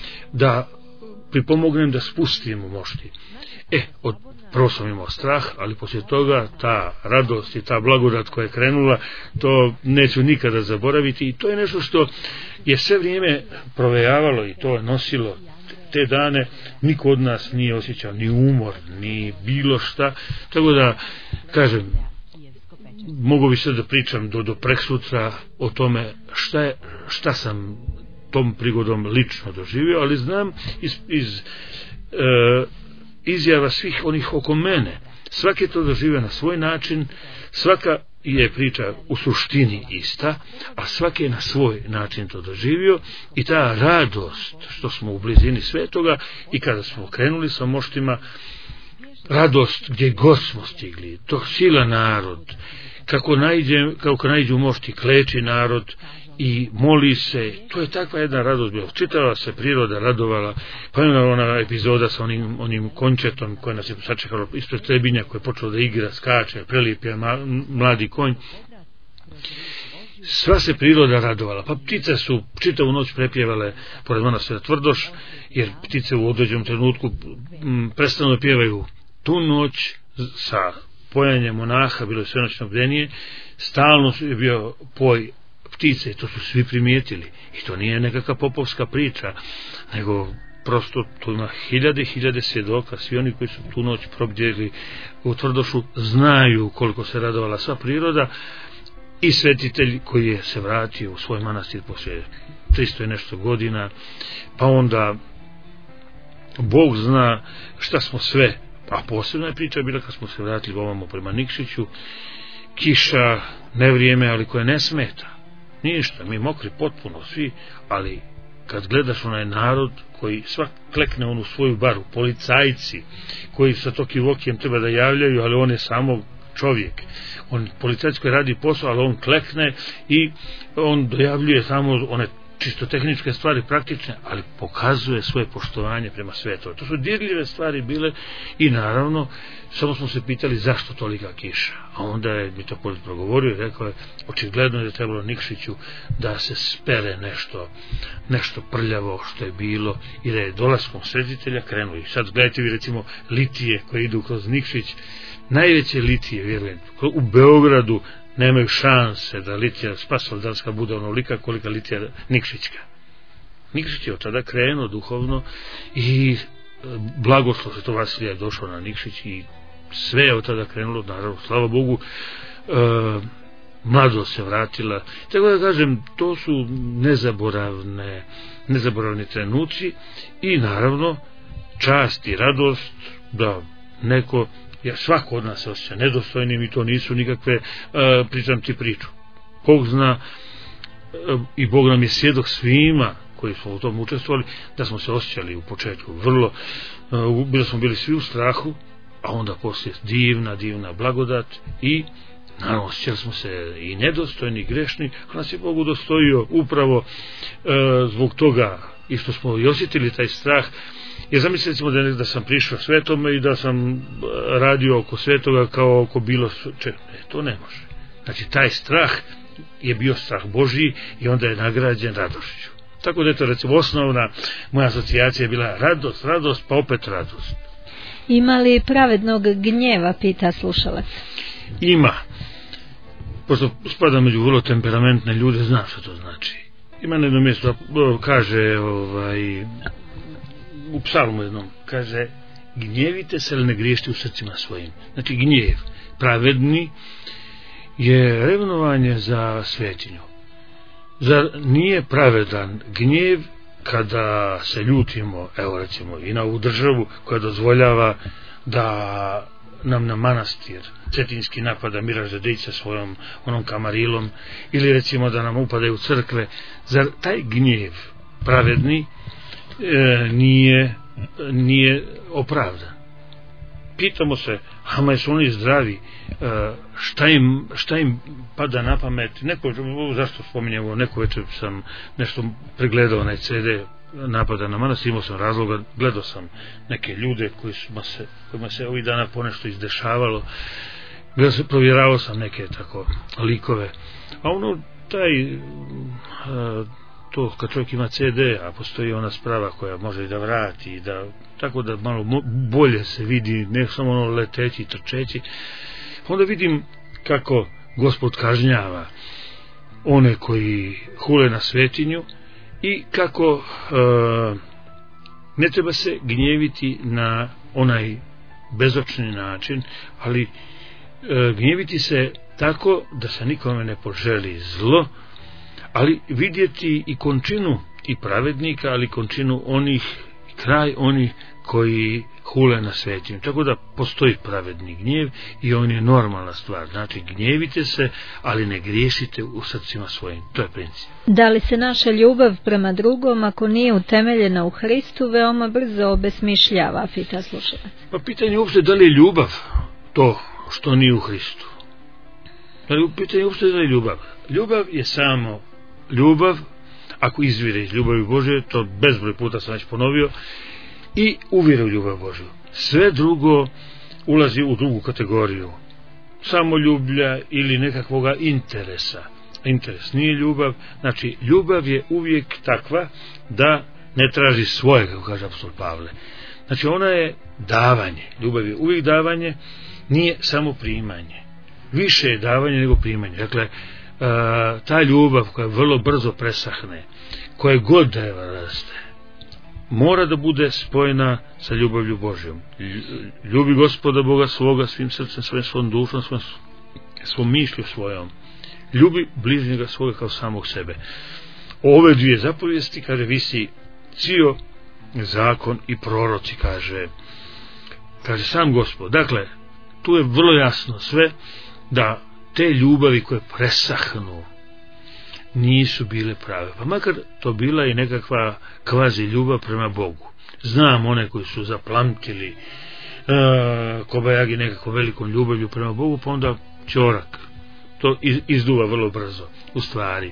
da pripomognem da spustim mošti. E, od, prvo sam imao strah, ali poslije toga ta radost i ta blagodat koja je krenula, to neću nikada zaboraviti i to je nešto što je sve vrijeme provejavalo i to je nosilo te dane. Niko od nas nije osjećao ni umor, ni bilo šta, tako da kažem, mogu bi sad da pričam do, do preksutra o tome šta, je, šta sam tom prigodom lično doživio, ali znam iz, iz e, izjava svih onih oko mene, svaki je to doživio na svoj način, svaka je priča u suštini ista, a svaki je na svoj način to doživio i ta radost što smo u blizini svetoga i kada smo krenuli sa moštima, radost gdje god smo stigli, to sila narod, kako najde, kako najde u mošti kleči narod i moli se, to je takva jedna radost bila. Čitala se priroda, radovala, pa je ona epizoda sa onim, onim končetom koja nas je sačekalo ispred Trebinja, koji je počeo da igra, skače, prelijep je mladi konj. Sva se priroda radovala, pa ptice su čitavu noć prepjevale pored manastira Tvrdoš, jer ptice u određenom trenutku m, prestanu da pjevaju tu noć sa pojanjem monaha, bilo je svenoćno bdenije, stalno je bio poj ptice, to su svi primijetili i to nije nekakva popovska priča, nego prosto tu ima hiljade hiljade svjedoka, svi oni koji su tu noć probdjeli u Tvrdošu znaju koliko se radovala sva priroda i svetitelj koji je se vratio u svoj manastir poslije tristo i nešto godina, pa onda Bog zna šta smo sve, a posebna je priča bila kad smo se vratili ovamo prema Nikšiću, kiša, nevrijeme, ali koje ne smeta ništa, mi mokri potpuno svi, ali kad gledaš onaj narod koji svak klekne onu svoju baru, policajci koji sa tokim okijem treba da javljaju, ali on je samo čovjek, on policajac koji radi posao, ali on klekne i on dojavljuje samo one čisto tehničke stvari, praktične, ali pokazuje svoje poštovanje prema svetu. To su dirljive stvari bile i naravno samo smo se pitali zašto tolika kiša, a onda je mitropolit progovorio i rekao je očigledno je trebalo Nikšiću da se spere nešto nešto prljavo što je bilo i da je dolaskom svetitelja krenuli. Sad gledajte vi recimo litije koje idu kroz Nikšić, najveće litije, vjerujem, u Beogradu nemaju šanse da litija Spasovaldanska bude onolika kolika litija Nikšićka. Nikšić je od tada krenuo duhovno i blagoslov Svetog Vasilija je došao na Nikšić i sve je od tada krenulo, naravno, slava Bogu, e, mladost se vratila. Tako da kažem, to su nezaboravne, nezaboravni trenuci i naravno čast i radost da neko, jer svako od nas se osjeća nedostojnim i to nisu nikakve, e, pričam ti priču. Bog zna e, i Bog nam je svjedok svima koji smo u tom učestvovali, da smo se osjećali u početku vrlo, da smo bili svi u strahu, a onda poslije divna, divna blagodat i naravno osjećali smo se i nedostojni, i grešni, a nas je Bog udostojio upravo e, zbog toga i što smo i osjetili taj strah. Jer zamislite recimo da, da sam prišao svetome i da sam radio oko svetoga kao oko bilo če, ne, to ne može. Znači taj strah je bio strah Božji i onda je nagrađen radošću. Tako da je to recimo osnovna moja asocijacija je bila radost, radost pa opet radost. Ima li pravednog gnjeva, pita slušalac? Ima. Pošto spada među vrlo temperamentne ljude, znam što to znači. Ima na jednom mjestu, kaže ovaj, u psalmu jednom, kaže gnjevite se, ali ne griješite u srcima svojim. Znači gnjev pravedni je revnovanje za svetinju. Zar nije pravedan gnjev kada se ljutimo, evo recimo i na ovu državu koja dozvoljava da nam na manastir cetinski napada Miraž Dedić sa svojom onom kamarilom, ili recimo da nam upadaju crkve, zar taj gnjev pravedni e, nije, nije opravdan? Pitamo se, ama jesu oni zdravi, e, šta, im, šta im pada na pamet? Neko, zašto spominjamo, neko večer sam nešto pregledao na ce de napada na manastir, imao sam razloga, gledao sam neke ljude koji su se, kojima se ovih dana ponešto izdešavalo, gledao se, provjeravao sam neke tako likove, a ono taj a, to kad čovjek ima ce de, a postoji ona sprava koja može i da vrati i da, tako da malo bolje se vidi, ne samo ono leteći, trčeći, onda vidim kako Gospod kažnjava one koji hule na svetinju i kako e, ne treba se gnjeviti na onaj bezočni način, ali e, gnjeviti se tako da se nikome ne poželi zlo, ali vidjeti i končinu i pravednika, ali končinu onih, kraj onih koji hule na svetinju. Tako da postoji pravedni gnjev i on je normalna stvar. Znači gnjevite se, ali ne griješite u srcima svojim. To je princip. Da li se naša ljubav prema drugom, ako nije utemeljena u Hristu, veoma brzo obesmišljava, pita slušalac? Pa pitanje je uopšte da li je ljubav to što nije u Hristu. Da li pitanje je uopšte da li je ljubav? Ljubav je samo ljubav, ako izvire iz ljubavi Božje, to bezbroj puta sam već ponovio, i uvjere u ljubav Božju. Sve drugo ulazi u drugu kategoriju. Samoljublja ili nekakvoga interesa. Interes nije ljubav. Znači, ljubav je uvijek takva da ne traži svoje, kako kaže apostol Pavle. Znači, ona je davanje. Ljubav je uvijek davanje, nije samo primanje. Više je davanje nego primanje. Dakle, ta ljubav koja vrlo brzo presahne, koje god dreva raste, mora da bude spojena sa ljubavlju Božjom. Ljubi Gospoda Boga svoga svim srcem, svojim svom dušom, svojom, svom mišlju svojom. Ljubi bližnjega svoga kao samog sebe. Ove dvije zapovijesti, kaže, visi cijel zakon i proroci, kaže, kaže sam Gospod. Dakle, tu je vrlo jasno sve da te ljubavi koje presahnu nisu bile prave, pa makar to bila i nekakva kvazi ljubav prema Bogu. Znam one koji su zaplamtili uh, kobajagi nekako velikom ljubavlju prema Bogu, pa onda ćorak to iz, izduva vrlo brzo. U stvari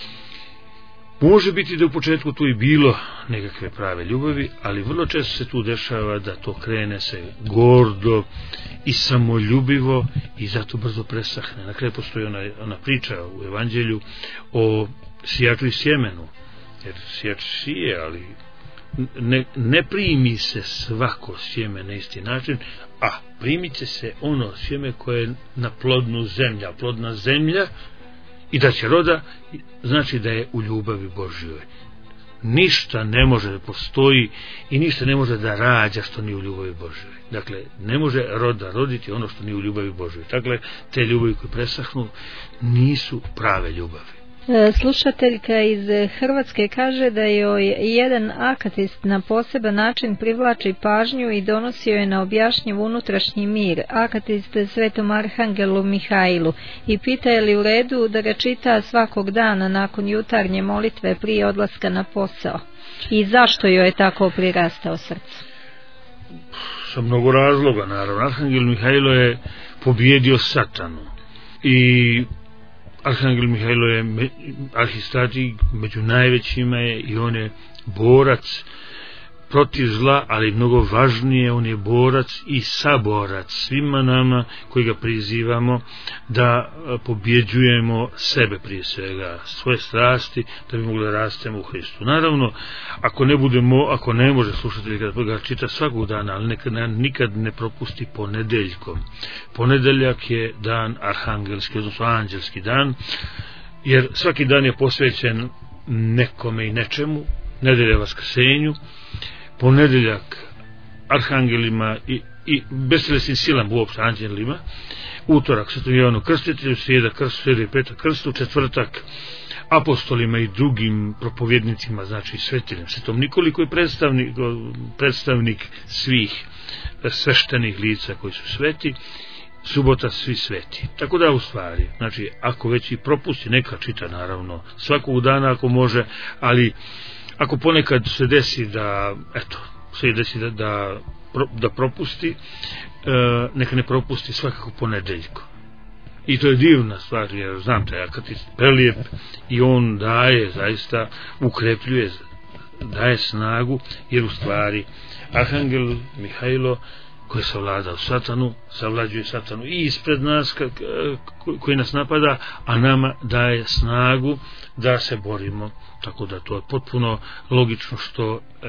može biti da u početku tu i bilo nekakve prave ljubavi, ali vrlo često se tu dešava da to krene se gordo i samoljubivo i zato brzo presahne. Na kraju postoji ona, ona priča u evanđelju o sijaču i sjemenu, jer sijač sije, ali ne, ne primi se svako sjeme na isti način, a primit će se ono sjeme koje je na plodnu zemlju. Plodna zemlja i da će roda, znači da je u ljubavi Božjoj. Ništa ne može da postoji i ništa ne može da rađa što nije u ljubavi Božjoj. Dakle, ne može roda roditi ono što nije u ljubavi Božjoj. Dakle, te ljubavi koje presahnu nisu prave ljubavi. Slušateljka iz Hrvatske kaže da joj jedan akatist na poseban način privlači pažnju i donosi joj na objašnjiv unutrašnji mir, akatist Svetom Arhangelu Mihajlu, i pita je li u redu da ga čita svakog dana nakon jutarnje molitve prije odlaska na posao i zašto joj je tako prirastao srcu. Sa mnogo razloga, naravno. Arhangel Mihajlo je pobjedio satanu i Arhangel Mihajlo je me, arhistratij, među najvećima je i on je borac protiv zla, ali mnogo važnije, on je borac i saborac svima nama koji ga prizivamo da pobjeđujemo sebe prije svega, svoje strasti, da bi mogli da rastemo u Hristu. Naravno, ako ne budemo, ako ne može slušatelj kada ga čita svakog dana, ali nekad, nikad ne propusti ponedeljkom. Ponedeljak je dan arhangelski, odnosno anđelski dan, jer svaki dan je posvećen nekome i nečemu, nedelja vaskrsenju, ponedeljak arhangelima i, i bestelesnim silama, uopšte anđelima, utorak Svetom Jovanu Krstitelju, srijeda krst, srijeda i petak krstu, četvrtak apostolima i drugim propovjednicima, znači svetiljem, Svetom Nikoli koji je predstavnik, predstavnik svih sveštenih lica koji su sveti, subota svi sveti. Tako da u stvari, znači ako već i propusti, neka čita naravno svakog dana ako može, ali ako ponekad se desi da, eto, se desi da, da, da propusti, e, neka ne propusti svakako ponedeljko. I to je divna stvar, jer znam taj akatist prelijep i on daje, zaista ukrepljuje, daje snagu, jer u stvari Arhangel Mihajlo koji savlada satanu, savlađuje satanu i ispred nas koji nas napada, a nama daje snagu da se borimo. Tako da to je potpuno logično što eh,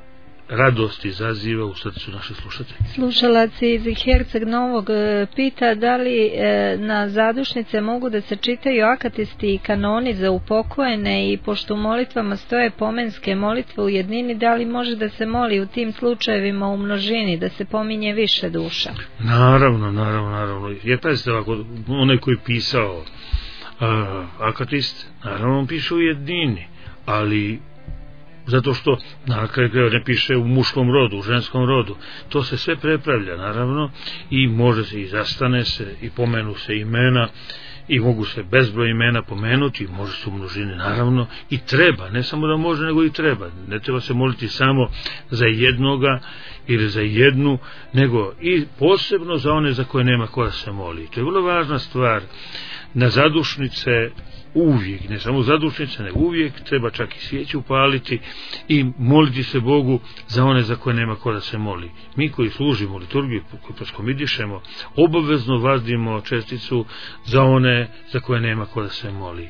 radost izaziva u srcu naše slušatelje. Slušalac iz Herceg Novog pita da li e, na zadušnice mogu da se čitaju akatisti i kanoni za upokojene, i pošto u molitvama stoje pomenske molitve u jednini, da li može da se moli u tim slučajevima u množini, da se pominje više duša? Naravno, naravno, naravno. Jer pazite ovako, onaj koji je pisao uh, akatist, naravno on piše u jednini, ali zato što na kraju ne piše u muškom rodu, u ženskom rodu, to se sve prepravlja naravno i može se i zastane se i pomenu se imena i mogu se bezbroj imena pomenuti, može se u množini naravno i treba, ne samo da može nego i treba, ne treba se moliti samo za jednoga ili za jednu, nego i posebno za one za koje nema ko da se moli. To je vrlo važna stvar. Na zadušnice uvijek, ne samo zadušnice, nego uvijek treba čak i svijeću upaliti i moliti se Bogu za one za koje nema ko da se moli. Mi koji služimo liturgiju, koji poskomidišemo, obavezno vazdimo česticu za one za koje nema ko da se moli.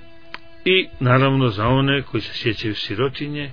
I naravno za one koji se sjećaju sirotinje,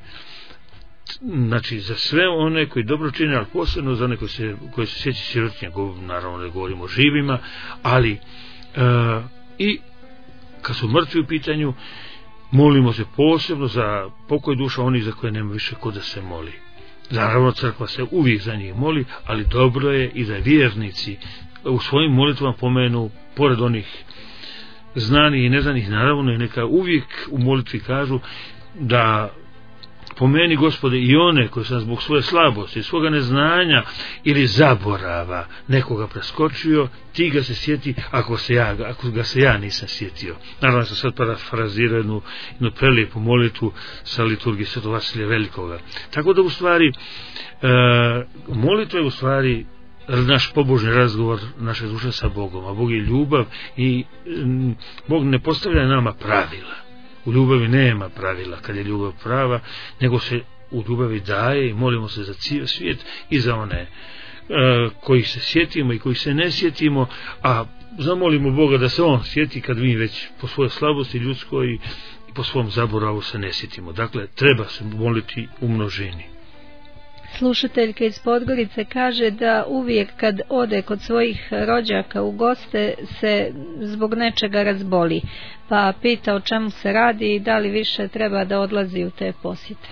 znači za sve one koji dobro čine, ali posebno za one koji se, koji se sjećaju sirotinje, naravno da govorimo o živima, ali e, i kad su mrtvi u pitanju, molimo se posebno za pokoj duša onih za koje nema više ko da se moli. Naravno, crkva se uvijek za njih moli, ali dobro je i da vjernici u svojim molitvama pomenu, pored onih znanih i neznanih, naravno, i neka uvijek u molitvi kažu da pomeni, Gospode, i one koji sam zbog svoje slabosti, svoga neznanja ili zaborava nekoga preskočio, ti ga se sjeti ako, se ja, ako ga se ja nisam sjetio. Naravno sam sad parafrazirao jednu, jednu prelijepu molitvu sa liturgije Svetog Vasilija Velikoga. Tako da u stvari e, molitva je u stvari naš pobožni razgovor naše duše sa Bogom, a Bog je ljubav i m, Bog ne postavlja nama pravila. U ljubavi nema pravila kad je ljubav prava, nego se u ljubavi daje i molimo se za cijel svijet i za one e, koji se sjetimo i koji se ne sjetimo, a zamolimo Boga da se on sjeti kad mi već po svojoj slabosti ljudskoj i po svom zaboravu se ne sjetimo. Dakle, treba se moliti u množini. Slušateljka iz Podgorice kaže da uvijek kad ode kod svojih rođaka u goste se zbog nečega razboli, pa pita o čemu se radi i da li više treba da odlazi u te posjete.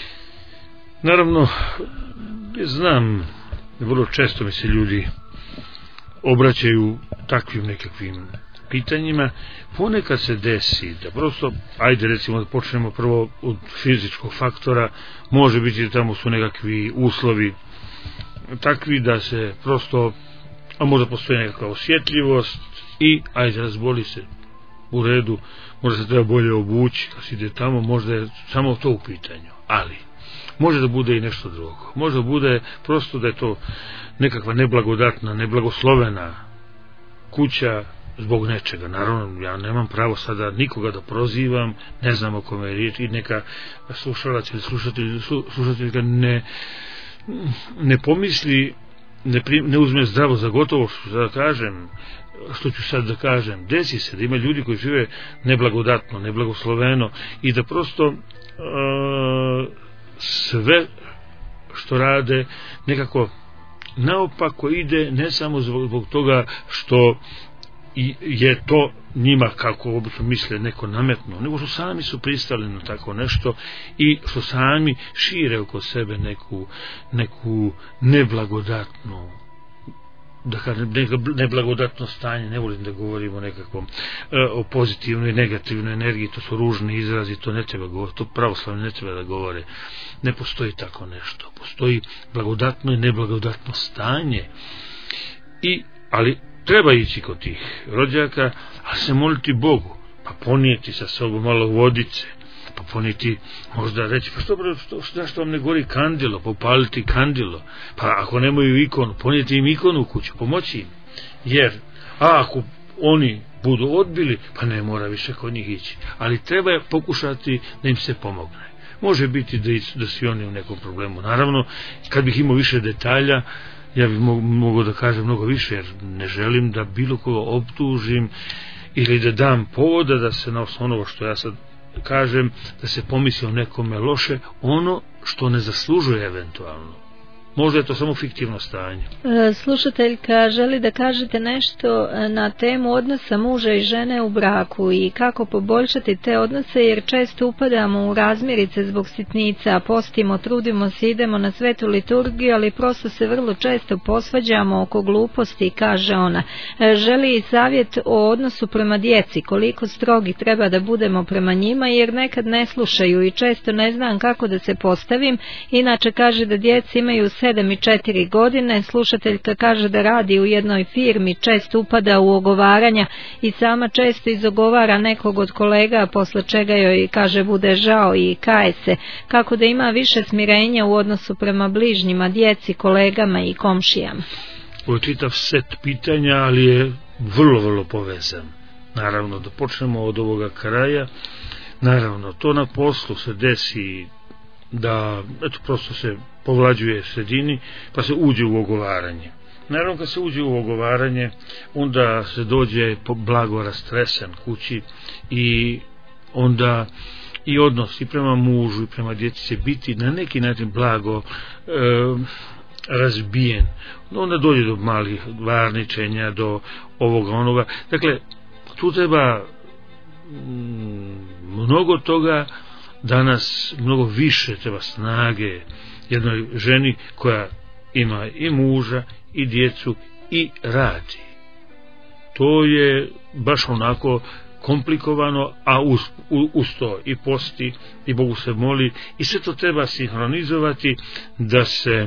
Naravno, znam, vrlo često mi se ljudi obraćaju takvim nekakvim pitanjima. Ponekad se desi da prosto, ajde recimo da počnemo prvo od fizičkog faktora, može biti da tamo su nekakvi uslovi takvi da se prosto, a možda postoji nekakva osjetljivost i ajde razboli se, u redu, možda se treba bolje obući kad se ide tamo, možda je samo to u pitanju, ali može da bude i nešto drugo, može da bude prosto da je to nekakva neblagodatna, neblagoslovena kuća zbog nečega. Naravno, ja nemam pravo sada nikoga da prozivam, ne znam o kome je riječ i neka slušalac ili slušatelj, slušateljka ne ne pomisli, ne, pri, ne uzme zdravo za gotovo što da kažem, što ću sad da kažem. Desi se da ima ljudi koji žive neblagodatno, neblagosloveno i da prosto uh, sve što rade nekako naopako ide, ne samo zbog, zbog toga što i je to njima, kako obično misle, neko nametno, nego što sami su pristali na tako nešto i što sami šire oko sebe neku, neku neblagodatnu, da kažem, neblagodatno stanje. Ne volim da govorim o nekakvom o pozitivnoj i negativnoj energiji, to su ružni izrazi, to ne treba govoriti, to pravoslavni ne treba da govore. Ne postoji tako nešto, postoji blagodatno i neblagodatno stanje. I, ali treba ići kod tih rođaka, a se moliti Bogu, pa ponijeti sa sobom malo vodice, pa ponijeti, možda reći, pa što, što, zašto vam ne gori kandilo, popaliti kandilo, pa ako nemaju ikonu, ponijeti im ikonu u kuću, pomoći im, jer, a ako oni budu odbili, pa ne mora više kod njih ići, ali treba pokušati da im se pomogne. Može biti da, da su oni u nekom problemu, naravno, kad bih imao više detalja, ja bih mogao da kažem mnogo više, jer ne želim da bilo koga optužim ili da dam povoda da se na osnovu onoga što ja sad kažem, da se pomisli o nekome loše, ono što ne zaslužuje eventualno. Možda je to samo fiktivno stanje. Slušateljka želi da kažete nešto na temu odnosa muža i žene u braku i kako poboljšati te odnose, jer često upadamo u razmirice zbog sitnica, postimo, trudimo se, idemo na svetu liturgiju, ali prosto se vrlo često posvađamo oko gluposti, kaže ona. Želi i savjet o odnosu prema djeci, koliko strogi treba da budemo prema njima, jer nekad ne slušaju i često ne znam kako da se postavim. Inače kaže da djeca imaju sedam i četiri godine, slušateljka kaže da radi u jednoj firmi, često upada u ogovaranja i sama često izogovara nekog od kolega, posle čega joj kaže bude žao i kaje se. Kako da ima više smirenja u odnosu prema bližnjima, djeci, kolegama i komšijama? Ovo je čitav set pitanja, ali je vrlo, vrlo povezan. Naravno, da počnemo od ovoga kraja. Naravno, to na poslu se desi da, eto, prosto se povlađuje sredini, pa se uđe u ogovaranje. Naravno, kad se uđe u ogovaranje, onda se dođe blago rastresen kući i onda i odnos i prema mužu i prema djeci će biti na neki način blago e, razbijen. Onda dođe do malih varničenja, do ovoga onoga. Dakle, tu treba mnogo toga, danas mnogo više treba snage jednoj ženi koja ima i muža i djecu i radi. To je baš onako komplikovano, a uz, uz to i posti i Bogu se moli i sve to treba sinhronizovati da se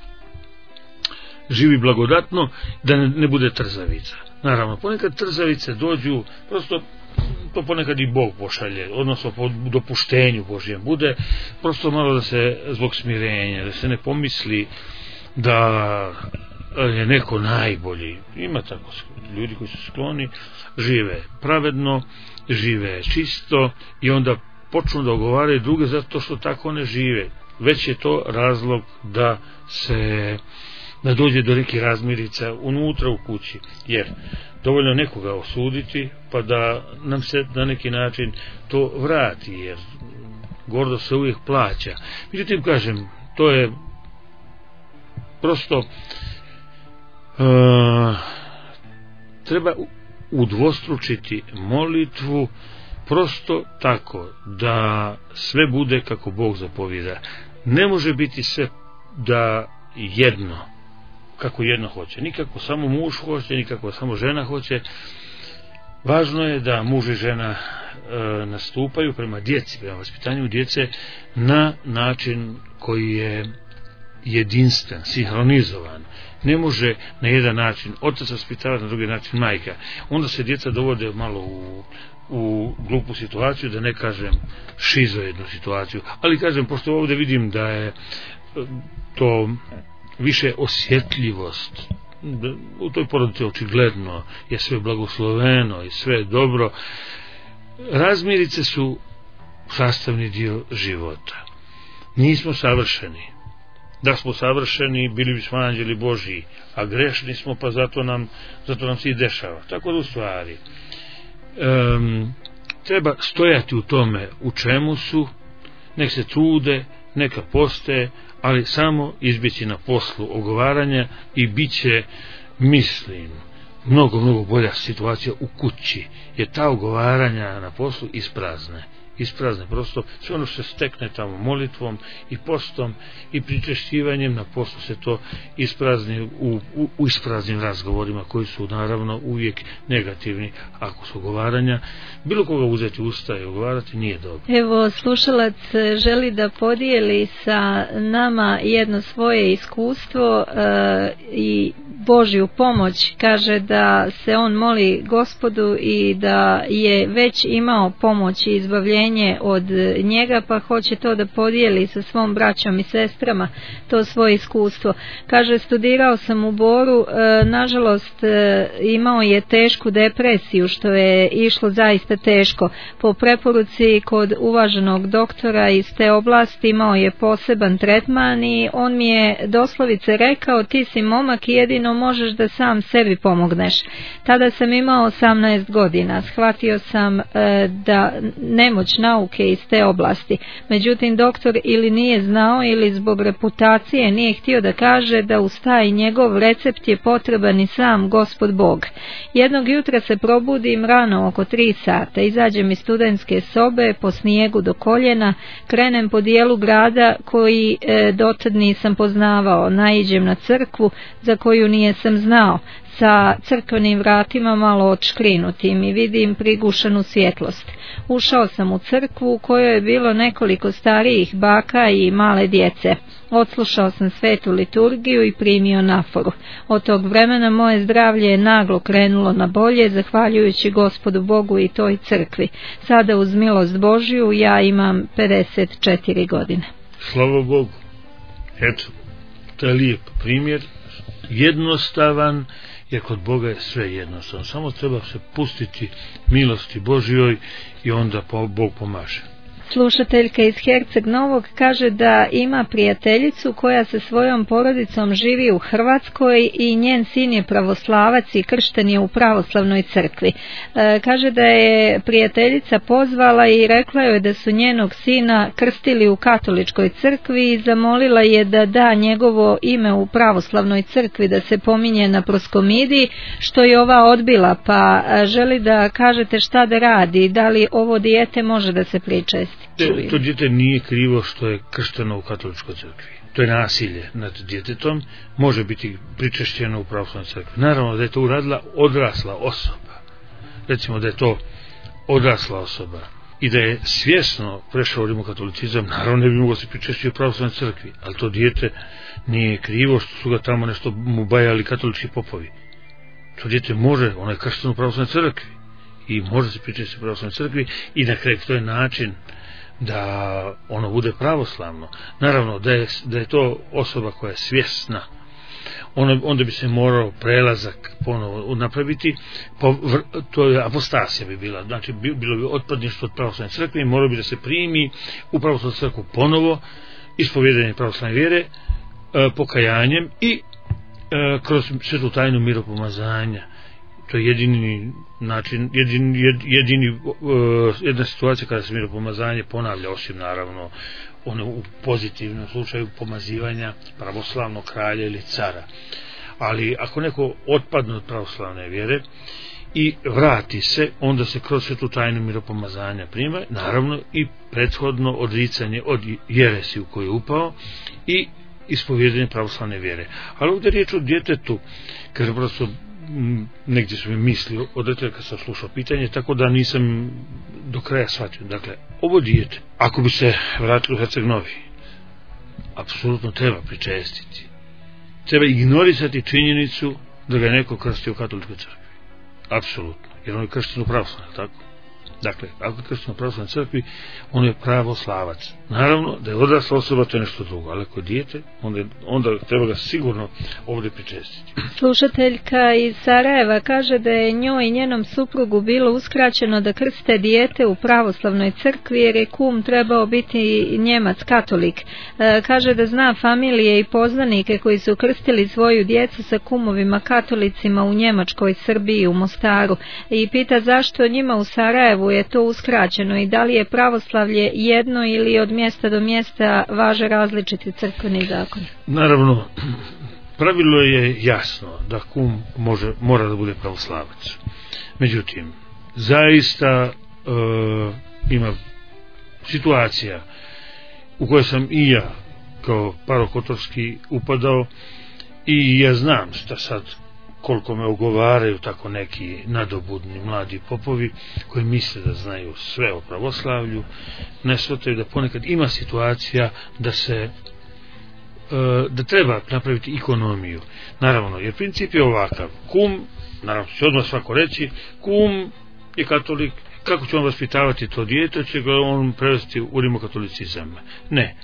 živi blagodatno, da ne, ne bude trzavica. Naravno, ponekad trzavice dođu, prosto to ponekad i Bog pošalje, odnosno po dopuštenju Božjem bude, prosto malo da se zbog smirenja, da se ne pomisli da je neko najbolji. Ima tako ljudi koji su skloni, žive pravedno, žive čisto i onda počnu da ogovaraju druge zato što tako ne žive. Već je to razlog da se da dođe do nekih razmirica unutra u kući, jer dovoljno nekoga osuditi pa da nam se na neki način to vrati, jer gordo se uvijek plaća. Međutim, kažem, to je prosto uh, treba udvostručiti molitvu prosto tako da sve bude kako Bog zapovjeda. Ne može biti sve da jedno kako jedno hoće, nikako samo muž hoće, nikako samo žena hoće. Važno je da muž i žena e, nastupaju prema djeci, prema vaspitanju djece na način koji je jedinstven, sinhronizovan. Ne može na jedan način otac vaspitavati, na drugi način majka. Onda se djeca dovode malo u, u glupu situaciju, da ne kažem šizoidnu situaciju. Ali kažem, pošto ovdje vidim da je to više osjetljivost, u toj porodici očigledno je sve blagosloveno i sve je dobro. Razmirice su sastavni dio života. Nismo savršeni. Da smo savršeni, bili bismo anđeli Božji, a grešni smo, pa zato nam, zato nam se i dešava. Tako da u stvari um, treba stojati u tome u čemu su, nek se trude, neka poste, ali samo izbjeći na poslu ogovaranja i bit će, mislim, mnogo, mnogo bolja situacija u kući, jer ta ogovaranja na poslu isprazne. Isprazne, prosto sve ono što se stekne tamo molitvom i postom i pričešćivanjem na poslu se to isprazni u, u, u ispraznim razgovorima koji su naravno uvijek negativni. Ako su ogovaranja, bilo koga uzeti usta i ogovarati nije dobro. Evo, slušalac želi da podijeli sa nama jedno svoje iskustvo e, i Božju pomoć. Kaže da se on moli Gospodu i da je već imao pomoć i izbavljenje od njega, pa hoće to da podijeli sa svom braćom i sestrama, to svoje iskustvo. Kaže, studirao sam u Boru, e, nažalost e, imao je tešku depresiju, što je išlo zaista teško. Po preporuci kod uvaženog doktora iz te oblasti imao je poseban tretman i on mi je doslovice rekao: ti si momak i jedino možeš da sam sebi pomogneš. Tada sam imao osamnaest godina. Shvatio sam e, da nemoć nauke iz te oblasti. Međutim, doktor ili nije znao ili zbog reputacije nije htio da kaže da uz taj njegov recept je potreban i sam Gospod Bog. Jednog jutra se probudim rano oko tri sata, izađem iz studentske sobe po snijegu do koljena, krenem po dijelu grada koji e, dotad nisam poznavao, naiđem na crkvu za koju nijesam znao, sa crkvenim vratima malo odškrinutim i vidim prigušenu svjetlost. Ušao sam u crkvu u kojoj je bilo nekoliko starijih baka i male djece. Odslušao sam svetu liturgiju i primio naforu. Od tog vremena moje zdravlje je naglo krenulo na bolje, zahvaljujući Gospodu Bogu i toj crkvi. Sada uz milost Božju ja imam pedeset četiri godine. Slava Bogu. Eto, to je lijep primjer, jednostavan, jer kod Boga je sve jednostavno. Samo treba se pustiti milosti Božjoj i onda Bog pomaže. Slušateljka iz Herceg Novog kaže da ima prijateljicu koja sa svojom porodicom živi u Hrvatskoj i njen sin je pravoslavac i kršten je u pravoslavnoj crkvi. E, kaže da je prijateljica pozvala i rekla joj da su njenog sina krstili u katoličkoj crkvi i zamolila je da da njegovo ime u pravoslavnoj crkvi, da se pominje na proskomidiji, što je ova odbila, pa želi da kažete šta da radi, da li ovo dijete može da se pričesti. Te, to dijete nije krivo što je kršteno u katoličkoj crkvi. To je nasilje nad djetetom, može biti pričešćeno u pravoslavnoj crkvi. Naravno da je to uradila odrasla osoba. Recimo da je to odrasla osoba i da je svjesno prešao u rimokatolicizam, naravno ne bi mogao se pričešći u pravoslavnoj crkvi, ali to dijete nije krivo što su ga tamo nešto mu bajali katolički popovi. To dijete može, ono je kršteno u pravoslavnoj crkvi i može se pričešći u pravoslavnoj crkvi i na kraju to je način da ono bude pravoslavno. Naravno da je, da je to osoba koja je svjesna, ono, onda bi se morao prelazak ponovo napraviti, po, to je apostasija bi bila, znači bilo bi otpadništvo od pravoslavne crkve i moralo bi da se primi u pravoslavnu crkvu ponovo, ispovjedanje pravoslavne vjere, e, pokajanjem i e, kroz svetu tajnu miropomazanja. To je jedini način, jedini, jedini, uh, jedna situacija kada se miropomazanje ponavlja, osim naravno ono u pozitivnom slučaju pomazivanja pravoslavnog kralja ili cara. Ali ako neko otpadne od pravoslavne vjere i vrati se, onda se kroz svetu tajnu miropomazanja prima, naravno i prethodno odricanje od jeresi u koju je upao i ispovjedanje pravoslavne vjere. Ali ovdje je riječ o djetetu, kaže prosto negdje su mi misli odletile kad sam slušao pitanje, tako da nisam do kraja shvatio. Dakle, ovo dijete, ako bi se vratilo u Herceg Novi, apsolutno treba pričestiti. Treba ignorisati činjenicu da ga je neko krstio u katoličkoj crkvi. Apsolutno. Jer on je kršten u pravoslavnoj, tako? Dakle, ako je kršten u pravoslavnoj crkvi, on je pravoslavac. Naravno, da je odrasla osoba, to je nešto drugo, ali ako je dijete, onda, onda treba ga sigurno ovdje pričestiti. Slušateljka iz Sarajeva kaže da je njoj i njenom suprugu bilo uskraćeno da krste dijete u pravoslavnoj crkvi jer je kum trebao biti Njemac katolik. E, kaže da zna familije i poznanike koji su krstili svoju djecu sa kumovima katolicima u Njemačkoj, Srbiji, u Mostaru i pita zašto njima u Sarajevu je to uskraćeno i da li je pravoslavlje jedno ili od mjesta do mjesta važe različiti crkveni zakon. Naravno, pravilo je jasno da kum može, mora da bude pravoslavac. Međutim, zaista e, ima situacija u kojoj sam i ja kao parokotorski upadao i ja znam šta sad koliko me ogovaraju tako neki nadobudni mladi popovi koji misle da znaju sve o pravoslavlju, ne shvataju da ponekad ima situacija da se da treba napraviti ekonomiju. Naravno, jer princip je ovakav. Kum, naravno će odmah svako reći, kum je katolik, kako će on vaspitavati to dijete, će ga on prevesti u rimokatolicizam. Ne.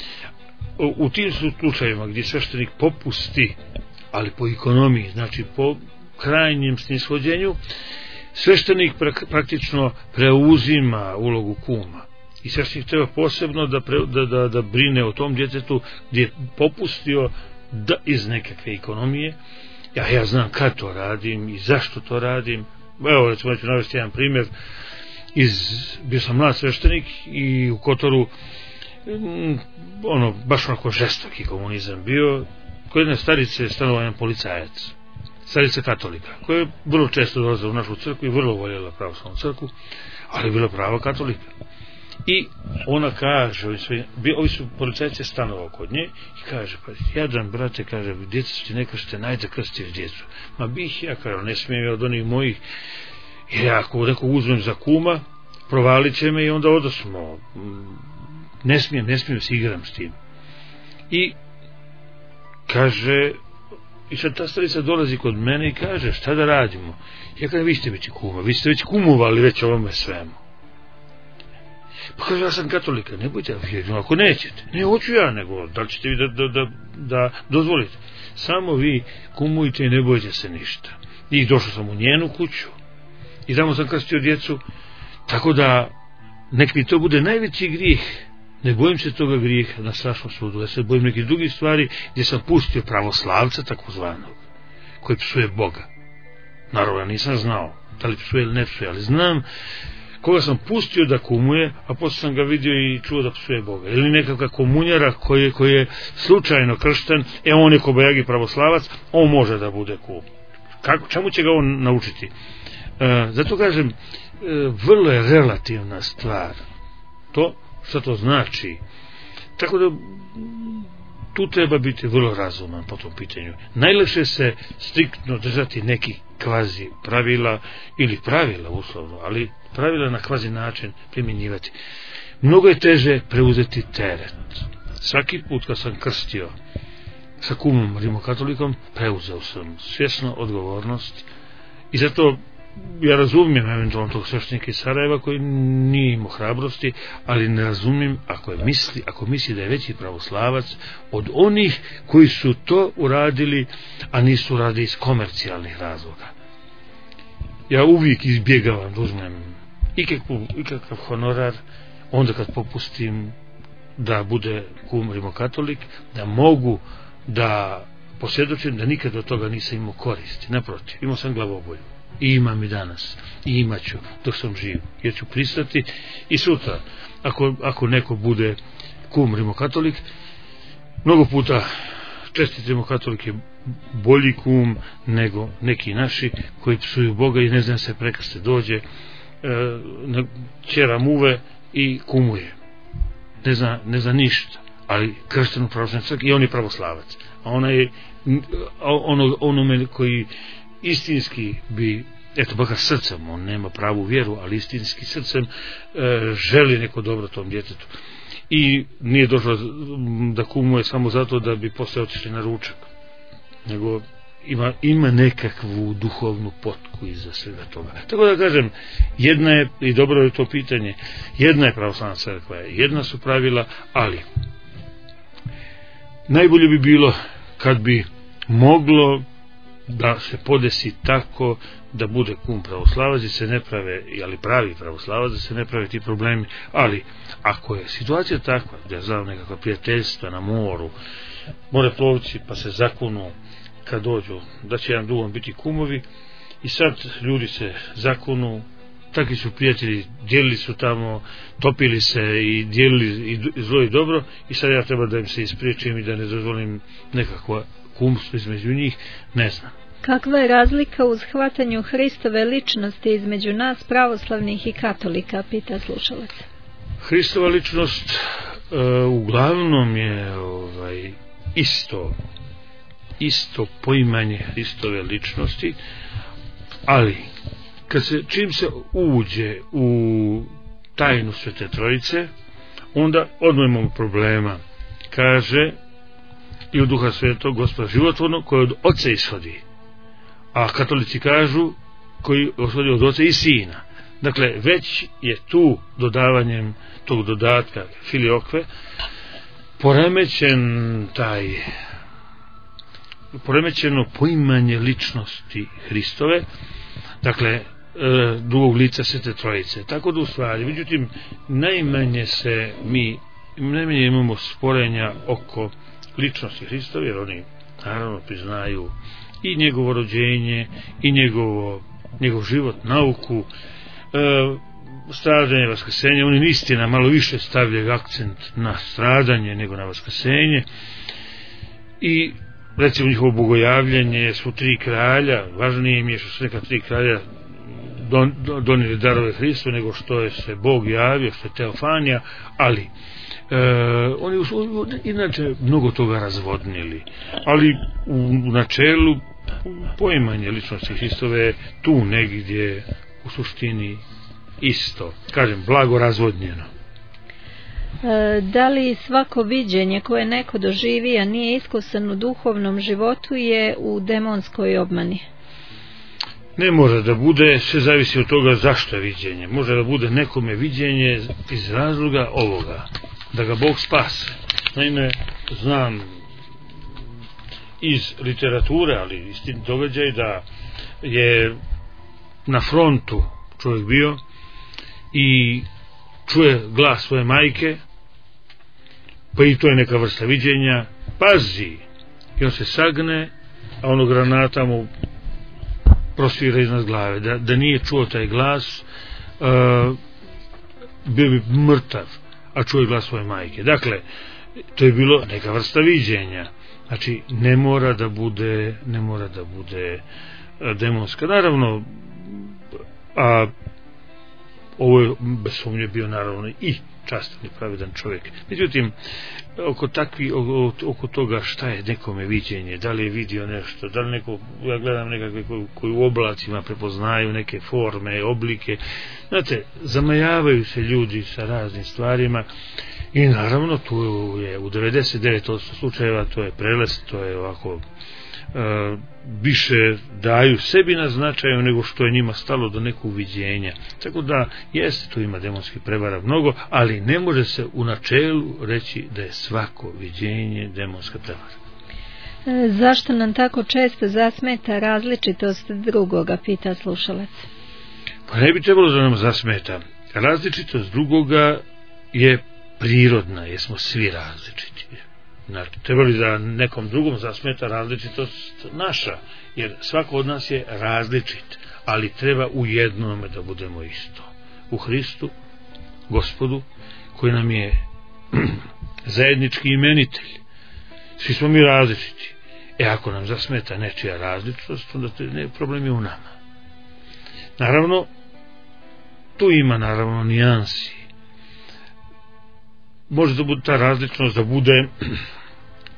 U tim slučajevima gdje sveštenik popusti, ali po ekonomiji, znači po krajnjem snishođenju, sveštenik praktično preuzima ulogu kuma. I sveštenik treba posebno da, pre, da, da, da brine o tom djetetu gdje je popustio da iz nekakve ekonomije. Ja, ja znam kad to radim i zašto to radim. Evo, recimo, ću navesti jedan primjer. Iz, bio sam mlad sveštenik i u Kotoru mm, ono, baš onako žestoki komunizam bio. Kod jedne starice stanovao jedan policajac, starica katolika, koja je vrlo često dolazila u našu crkvu i vrlo voljela pravoslavnu crkvu, ali je bila prava katolika. I ona kaže, ovi, sve, ovi su policajci stanovao kod nje i kaže, pa jadan brate, kaže, djeca su ti nekršte, najde krstiš djecu. Ma bih ja, kaže, ne smijem ja od onih mojih, jer ja ako nekog uzmem za kuma, provalit će me i onda odosmo. Ne smijem, ne smijem se igram s tim. I kaže, i sad ta starica dolazi kod mene i kaže, šta da radimo? Ja kažem, vi ste već kuma, vi ste već kumovali već ovome svemu. Pa kaže, ja sam katolika, ne bojte, ako nećete, ne hoću ja, nego da li ćete vi da, da, da, da dozvolite. Samo vi kumujte i ne bojte se ništa. I došao sam u njenu kuću i tamo sam krstio djecu, tako da nek mi to bude najveći grijeh. Ne bojim se toga grijeha na strašnom sudu, ja se bojim nekih drugih stvari gdje sam pustio pravoslavca takozvanog, koji psuje Boga. Naravno, ja nisam znao da li psuje ili ne psuje, ali znam koga sam pustio da kumuje, a poslije sam ga vidio i čuo da psuje Boga. Ili nekakva komunjara koji je, koji je slučajno kršten, e on je kobajagi pravoslavac, on može da bude kum. Kako, čemu će ga on naučiti? E, zato kažem, e, vrlo je relativna stvar to što to znači. Tako da tu treba biti vrlo razuman po tom pitanju. Najlakše se striktno držati nekih kvazi pravila ili pravila uslovno, ali pravila na kvazi način primjenjivati. Mnogo je teže preuzeti teret. Svaki put kad sam krstio sa kumom rimokatolikom, preuzeo sam svjesno odgovornost i zato ja razumijem eventualno tog sveštenika iz Sarajeva koji nije imao hrabrosti, ali ne razumijem ako je misli, ako misli da je veći pravoslavac od onih koji su to uradili, a nisu uradili iz komercijalnih razloga. Ja uvijek izbjegavam da uzmem ikakav, ikakav honorar onda kad popustim da bude kum rimokatolik, da mogu da posvjedočim da nikad od toga nisam imao koristi. Naprotiv, imao sam glavobolju. I imam i danas. I imat ću dok sam živ. Jer ću pristati i sutra. Ako, ako neko bude kum rimokatolik, mnogo puta čestit rimokatolik je bolji kum nego neki naši koji psuju Boga i ne znam se prekrste dođe e, ćera muve i kumuje. Ne zna, ne zna ništa. Ali kršten u pravoslavnoj crkvi i on je pravoslavac. A ona je ono, onome koji istinski bi, eto, bakar srcem, on nema pravu vjeru, ali istinski srcem e, želi neko dobro tom djetetu. I nije došlo da kumuje samo zato da bi posle otišli na ručak, nego ima, ima nekakvu duhovnu potku iza svega toga. Tako da kažem, jedna je, i dobro je to pitanje, jedna je pravoslavna crkva, jedna su pravila, ali najbolje bi bilo kad bi moglo da se podesi tako da bude kum pravoslavac, da se ne prave, ali pravi pravoslavac, da se ne prave ti problemi. Ali ako je situacija takva da je znao nekakva prijateljstva na moru, more plovci pa se zakunu kad dođu da će jedan drugom biti kumovi, i sad ljudi se zakunu, takvi su prijatelji, dijelili su tamo, topili se i dijelili i zlo i dobro, i sad ja treba da im se ispriječim i da ne dozvolim nekakva kumstvo između njih, ne znam. Kakva je razlika u shvatanju Hristove ličnosti između nas pravoslavnih i katolika, pita slušalac. Hristova ličnost e, uglavnom je ovaj, isto isto poimanje Hristove ličnosti, ali kad se, čim se uđe u tajnu Svete Trojice, onda odmah imamo problema. Kaže i od Duha Svetog, Gospoda životvornog, koji od Oca ishodi, a katolici kažu koji ishodi od Oca i Sina. Dakle, već je tu dodavanjem tog dodatka filiokve poremećen taj poremećeno poimanje ličnosti Hristove, dakle e, drugog lica Svete Trojice. Tako da u stvari, međutim, najmanje se mi najmanje imamo sporenja oko ličnosti Hristove, jer oni naravno priznaju i njegovo rođenje, i njegovo, njegov život, nauku, e, stradanje, vaskrsenje. Oni istina malo više stavljaju akcent na stradanje nego na vaskrsenje, i recimo njihovo bogojavljanje su tri kralja, važnije im je što su neka tri kralja don, don, donijeli darove Hristu nego što je se Bog javio, što je Teofanija, ali e, oni su inače mnogo toga razvodnili, ali u, u načelu poimanje ličnosti Hristove je tu negdje u suštini isto, kažem, blago razvodnjeno. Da li svako viđenje koje neko doživi, a nije iskusan u duhovnom životu, je u demonskoj obmani? Ne može da bude, sve zavisi od toga zašto je viđenje. Može da bude nekome viđenje iz razloga ovoga, da ga Bog spase. Naime, znam iz literature, ali istin događaj, da je na frontu čovjek bio i čuje glas svoje majke, pa i to je neka vrsta viđenja, pazi, i on se sagne, a ono granata mu prosvira iznad glave. Da, da nije čuo taj glas, uh, bio bi mrtav, a čuje glas svoje majke. Dakle, to je bilo neka vrsta viđenja. Znači, ne mora da bude, ne mora da bude demonska. Naravno, a ovo je bez sumnje bio naravno i častan i pravedan čovjek. Međutim, oko takvi, oko, oko toga šta je nekome viđenje, da li je vidio nešto, da li neko, ja gledam nekakve koji, koji u oblacima prepoznaju neke forme, oblike, znate, zamajavaju se ljudi sa raznim stvarima, i naravno tu je u devedeset devet posto slučajeva to je prelest, to je ovako Uh, više daju sebi na značaju nego što je njima stalo do nekog viđenja. Tako da jeste, tu ima demonskih prevara mnogo, ali ne može se u načelu reći da je svako viđenje demonska prevara. E, zašto nam tako često zasmeta različitost drugoga, pita slušalac. Pa ne bi trebalo da nam zasmeta. Različitost drugoga je prirodna, jer smo svi različiti. Znači, trebali da nekom drugom zasmeta različitost naša, jer svako od nas je različit, ali treba u jednome da budemo isto. U Hristu, Gospodu, koji nam je zajednički imenitelj. Svi smo mi različiti. E ako nam zasmeta nečija različitost, onda ne, problem je u nama. Naravno, tu ima naravno nijansi. Može da bude ta različnost da bude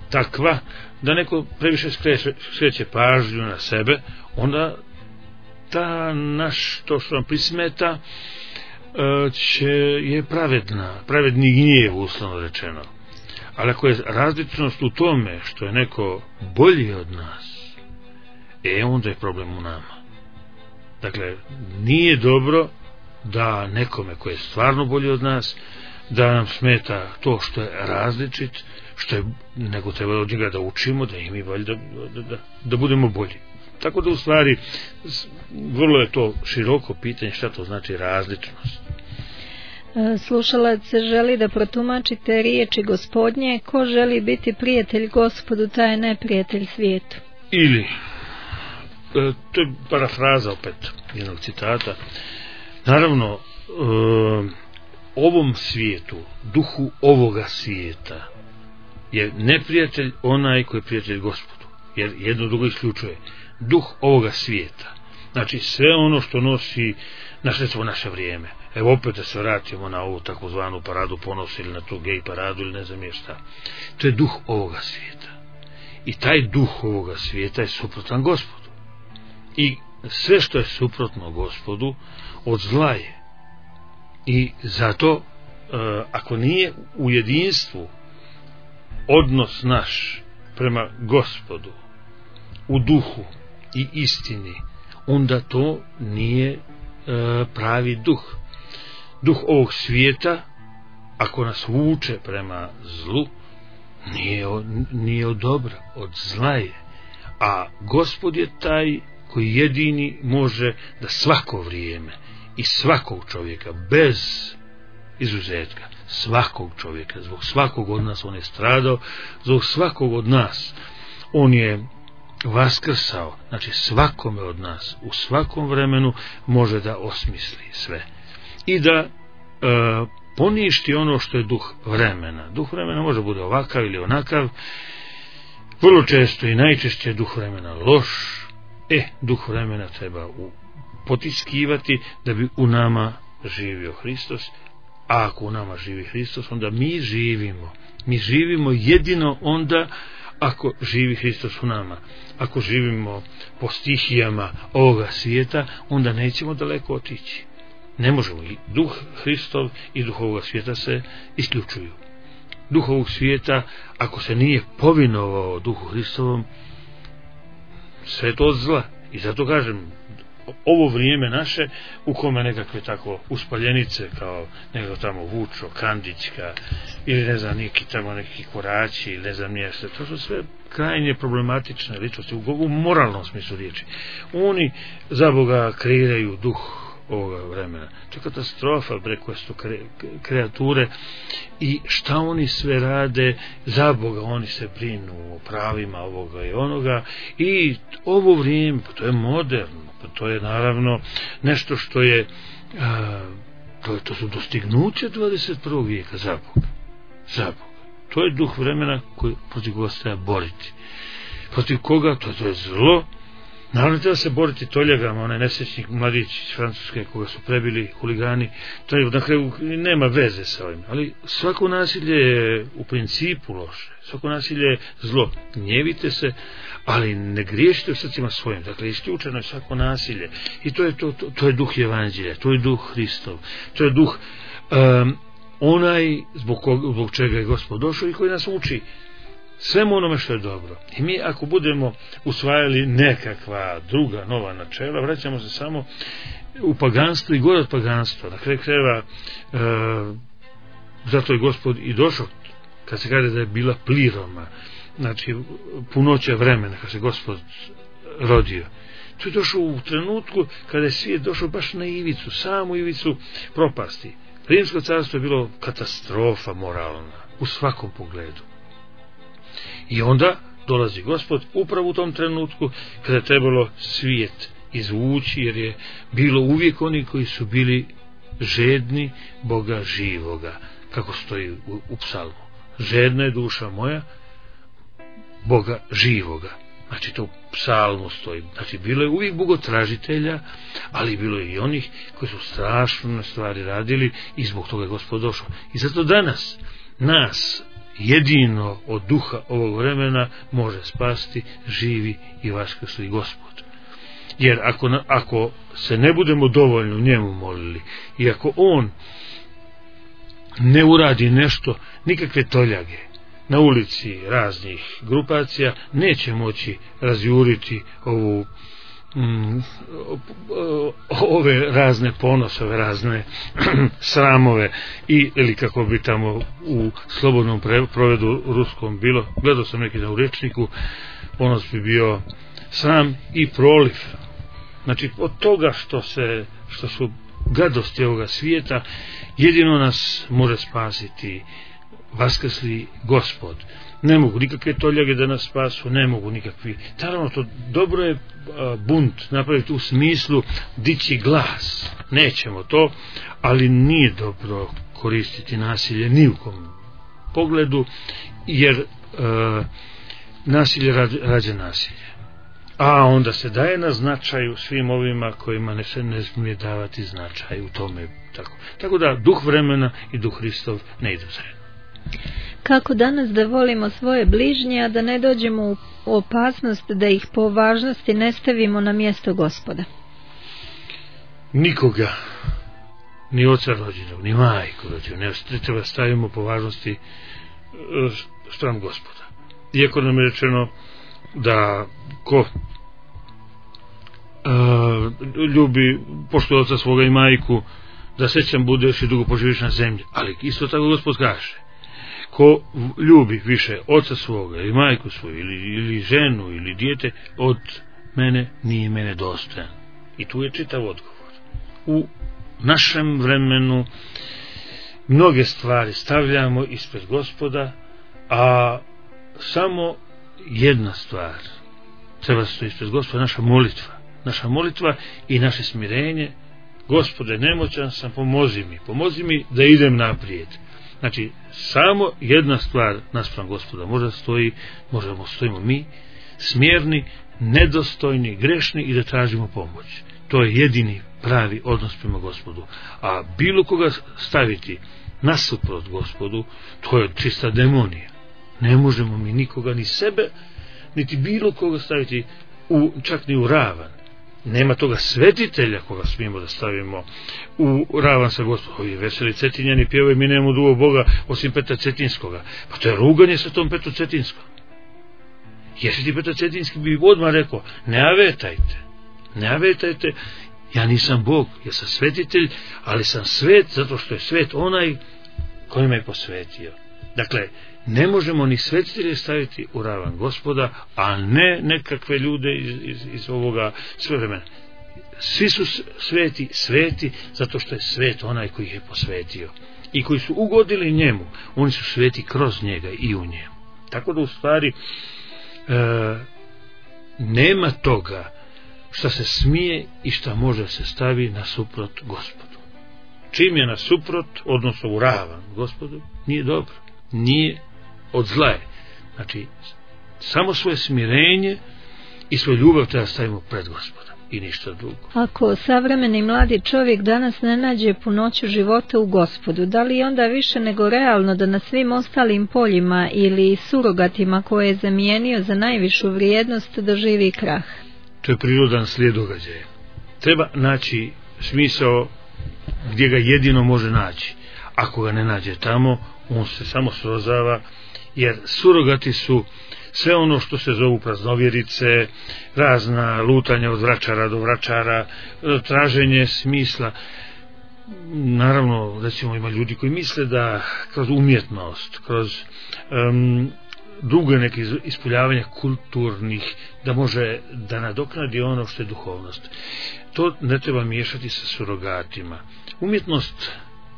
takva da neko previše skreće, skreće pažnju na sebe, onda ta naš, to što nam prismeta, će, je pravedna, pravedni gnjev, uslovno rečeno. Ali ako je različnost u tome što je neko bolji od nas, e onda je problem u nama. Dakle, nije dobro da nekome koji je stvarno bolji od nas, da nam smeta to što je različit, što je, nego treba od njega da učimo, da i mi bolji, da, da, da, da budemo bolji. Tako da u stvari vrlo je to široko pitanje šta to znači različnost. Slušalac želi da protumačite riječi Gospodnje: ko želi biti prijatelj Gospodu, taj je neprijatelj svijetu. Ili, to je parafraza opet jednog citata, naravno, ovom svijetu, duhu ovoga svijeta je neprijatelj onaj koji je prijatelj Gospodu, jer jedno drugo isključuje. Duh ovoga svijeta, znači sve ono što nosi naše, naše vrijeme. Evo opet da se vratimo na ovu takozvanu paradu ponosa ili na tu gej paradu ili ne znam je šta. To je duh ovoga svijeta. I taj duh ovoga svijeta je suprotan Gospodu. I sve što je suprotno Gospodu od zla je. I zato ako nije u jedinstvu odnos naš prema Gospodu u duhu i istini, onda to nije e, pravi duh. Duh ovog svijeta, ako nas vuče prema zlu, nije, nije od dobra, od zla je. A Gospod je taj koji jedini može da svako vrijeme i svakog čovjeka, bez izuzetka, svakog čovjeka, zbog svakog od nas on je stradao, zbog svakog od nas on je vaskrsao, znači svakome od nas u svakom vremenu može da osmisli sve i da e, poništi ono što je duh vremena. Duh vremena može bude ovakav ili onakav, vrlo često i najčešće je duh vremena loš. E, duh vremena treba u, potiskivati da bi u nama živio Hristos, a ako u nama živi Hristos, onda mi živimo. Mi živimo jedino onda ako živi Hristos u nama. Ako živimo po stihijama ovoga svijeta, onda nećemo daleko otići. Ne možemo. I duh Hristov i duh ovoga svijeta se isključuju. Duh ovog svijeta, ako se nije povinovao duhu Hristovom, sve to od zla. I zato kažem, ovo vrijeme naše u kome nekakve tako uspaljenice kao nekako tamo Vučo, Kandićka ili ne znam neki tamo neki Koraći ili ne znam nije sve, to su sve krajnje problematične ličnosti u, u moralnom smislu riječi. Oni za Boga kreiraju duh ovoga vremena. To je katastrofa, preko su kre, kreature i šta oni sve rade za Boga, oni se brinu o pravima ovoga i onoga i ovo vrijeme, pa to je moderno, pa to je naravno nešto što je a, to, je, to su dostignuće dvadeset prvog vijeka za Boga. Za Boga. To je duh vremena koji, protiv koga se treba boriti. Protiv koga? To, to je zlo. Naravno treba se boriti toljagama, onaj nesrećnik mladić iz Francuske koga su prebili huligani, to je na kraju nema veze sa ovim, ali svako nasilje je u principu loše, svako nasilje je zlo, gnjevite se, ali ne griješite u srcima svojim, dakle isključeno je svako nasilje i to je, to, to, to je duh Evanđelja, to je duh Hristov, to je duh um, onaj zbog, kog, zbog čega je Gospod došao i koji nas uči svemu onome što je dobro. I mi ako budemo usvajali nekakva druga nova načela, vraćamo se samo u paganstvo i gore od paganstva. Na kraju krajeva e, zato je Gospod i došao, kad se kaže da je bila pliroma, znači punoća vremena kad se Gospod rodio. To je došao u trenutku kada je svijet došao baš na ivicu, samu ivicu propasti. Rimsko carstvo je bilo katastrofa moralna u svakom pogledu. I onda dolazi Gospod upravo u tom trenutku kada je trebalo svijet izvući, jer je bilo uvijek oni koji su bili žedni Boga živoga, kako stoji u, u psalmu. Žedna je duša moja Boga živoga. Znači to u psalmu stoji. Znači bilo je uvijek bogotražitelja, ali bilo je i onih koji su strašne stvari radili i zbog toga je Gospod došao. I zato danas nas jedino od duha ovog vremena može spasti živi i vaskrsli Gospod. Jer ako, ako se ne budemo dovoljno njemu molili i ako on ne uradi nešto, nikakve toljage na ulici raznih grupacija neće moći razjuriti ovu mm, ove razne ponosove, razne sramove i ili kako bi tamo u slobodnom provedu ruskom bilo, gledao sam neki da u rečniku, ponos bi bio sram i proliv. Znači od toga što se što su gadosti ovoga svijeta, jedino nas može spasiti vaskrsli Gospod. Ne mogu nikakve toljage da nas spasu, ne mogu nikakvi. Naravno, to dobro je bunt napraviti u smislu dići glas. Nećemo to, ali nije dobro koristiti nasilje ni u kom pogledu, jer e, nasilje rađa nasilje. A onda se daje na značaju svim ovima kojima ne se ne smije davati značaj u tome. Tako, tako da duh vremena i duh Hristov ne idu zajedno. Kako danas da volimo svoje bližnje, a da ne dođemo u opasnost da ih po važnosti ne stavimo na mjesto Gospoda? Nikoga, ni oca rođenog, ni majku rođenog, ne treba stavimo po važnosti stran Gospoda. Iako nam je rečeno da ko uh, ljubi, poštuje oca svoga i majku, da srećan budeš i dugo poživiš na zemlji. Ali isto tako Gospod kaže, ko ljubi više oca svoga ili majku svoju ili, ili ženu ili dijete od mene, nije mene dostojan. I tu je čitav odgovor. U našem vremenu mnoge stvari stavljamo ispred Gospoda, a samo jedna stvar treba se to ispred Gospoda, naša molitva. Naša molitva i naše smirenje. Gospode, nemoćan sam, pomozi mi, pomozi mi da idem naprijed. Znači, samo jedna stvar naspram Gospoda možda stoji, možemo stojimo mi, smjerni, nedostojni, grešni i da tražimo pomoć. To je jedini pravi odnos prema Gospodu. A bilo koga staviti nasuprot Gospodu, to je čista demonija. Ne možemo mi nikoga, ni sebe, niti bilo koga staviti u, čak ni u ravan. Nema toga svetitelja koga smijemo da stavimo u ravan sa Gospodom. Ovi veseli Cetinjani pjevaju, mi nemamo drugog Boga osim Petra Cetinskoga. Pa to je ruganje sa tom Petru Cetinskom. Jer ti Petar Cetinski bi odmah rekao, ne avetajte, ne avetajte, ja nisam Bog, ja sam svetitelj, ali sam svet zato što je svet onaj koji me je posvetio. Dakle, ne možemo ni svetitelje staviti u ravan Gospoda, a ne nekakve ljude iz, iz, iz ovoga sve vremena. Svi su sveti, sveti, zato što je svet onaj koji ih je posvetio. I koji su ugodili njemu, oni su sveti kroz njega i u njemu. Tako da u stvari e, nema toga što se smije i što može se stavi nasuprot Gospodu. Čim je nasuprot, odnosno u ravan Gospodu, nije dobro, nije od zla je. Znači, samo svoje smirenje i svoju ljubav treba stavimo pred Gospoda i ništa drugo. Ako savremeni mladi čovjek danas ne nađe punoću života u Gospodu, da li je onda više nego realno da na svim ostalim poljima ili surogatima koje je zamijenio za najvišu vrijednost doživi krah? To je prirodan slijed događaja. Treba naći smisao gdje ga jedino može naći. Ako ga ne nađe tamo, on se samo srozava, jer surogati su sve ono što se zovu praznovjerice, razna lutanja od vračara do vračara, traženje smisla. Naravno, recimo, ima ljudi koji misle da kroz umjetnost, kroz um, druge neke ispoljavanja kulturnih, da može da nadoknadi ono što je duhovnost. To ne treba miješati sa surogatima. Umjetnost,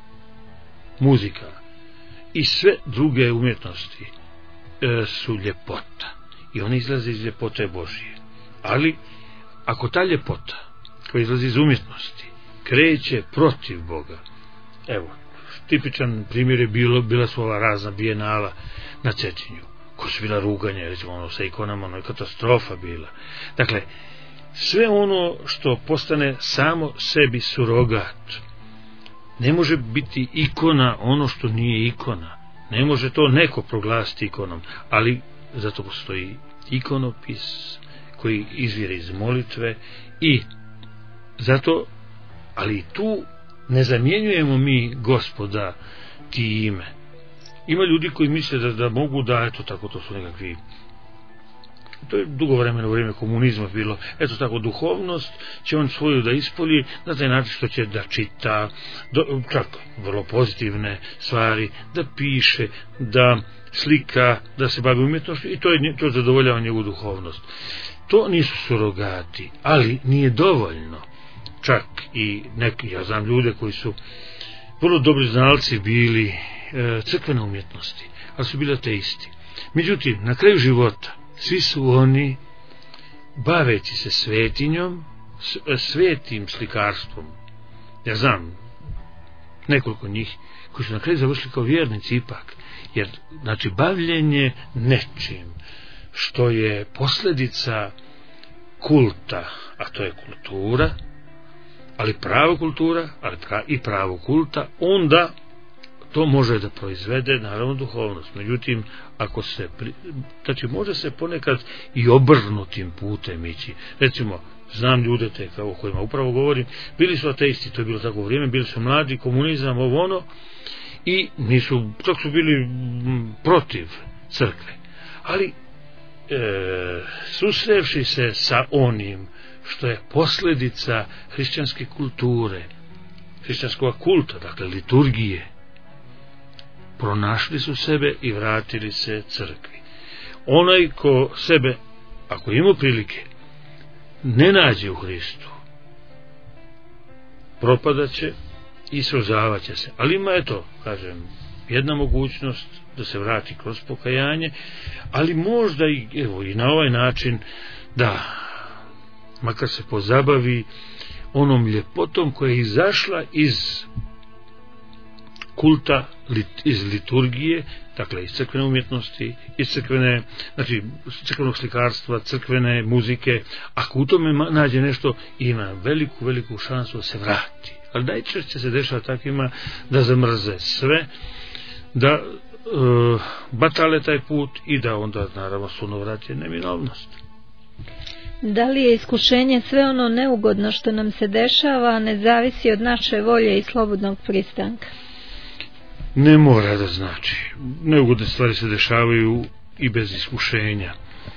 muzika i sve druge umjetnosti e, su ljepota i one izlaze iz ljepote Božije. Ali ako ta ljepota koja izlazi iz umjetnosti kreće protiv Boga, evo, tipičan primjer je bilo, bila su ova razna bijenala na Cetinju, koja su bila ruganje, recimo ono sa ikonama, ono je katastrofa bila. Dakle, sve ono što postane samo sebi surogat, ne može biti ikona ono što nije ikona. Ne može to neko proglasiti ikonom, ali zato postoji ikonopis koji izvire iz molitve i zato, ali tu ne zamjenjujemo mi Gospoda time. Ima ljudi koji misle da, da mogu da, eto tako, to su nekakvi, to je dugo vremena u vrijeme komunizma bilo, eto tako, duhovnost će on svoju da ispolji na taj način što će da čita, do, čak vrlo pozitivne stvari, da piše, da slika, da se bavi umjetnošću i to je to zadovoljava njegovu duhovnost. To nisu surogati, ali nije dovoljno. Čak i neki, ja znam ljude koji su vrlo dobri znalci bili e, crkvene umjetnosti, ali su bili ateisti. Međutim, na kraju života svi su oni, baveći se svetinjom, svetim slikarstvom, ja znam nekoliko njih koji su na kraju završili kao vjernici ipak, jer znači bavljenje nečim što je posljedica kulta, a to je kultura, ali pravo kultura, ali pra, i pravo kulta, onda to može da proizvede naravno duhovnost. Međutim, ako se pri... znači može se ponekad i obrnutim putem ići. Recimo, znam ljude te kao o kojima upravo govorim, bili su ateisti, to je bilo tako vrijeme, bili su mladi, komunizam, ovo ono, i nisu, čak su bili m, protiv crkve. Ali e, susrevši se sa onim što je posljedica hrišćanske kulture, hrišćanskog kulta, dakle liturgije, pronašli su sebe i vratili se crkvi. Onaj ko sebe, ako ima prilike, ne nađe u Hristu, propadaće i srozavaće se. Ali ima, eto, kažem, jedna mogućnost da se vrati kroz pokajanje, ali možda i, evo, i na ovaj način da makar se pozabavi onom ljepotom koja je izašla iz kulta, iz liturgije, dakle iz crkvene umjetnosti, iz crkvene, znači crkvenog slikarstva, crkvene muzike. Ako u tome nađe nešto, ima veliku, veliku šansu da se vrati. Ali najčešće se dešava takvima da zamrze sve, da e, batale taj put i da onda naravno sunovrat je neminovnost. Da li je iskušenje sve ono neugodno što nam se dešava, ne zavisi od naše volje i slobodnog pristanka? Ne mora da znači. Neugodne stvari se dešavaju i bez iskušenja.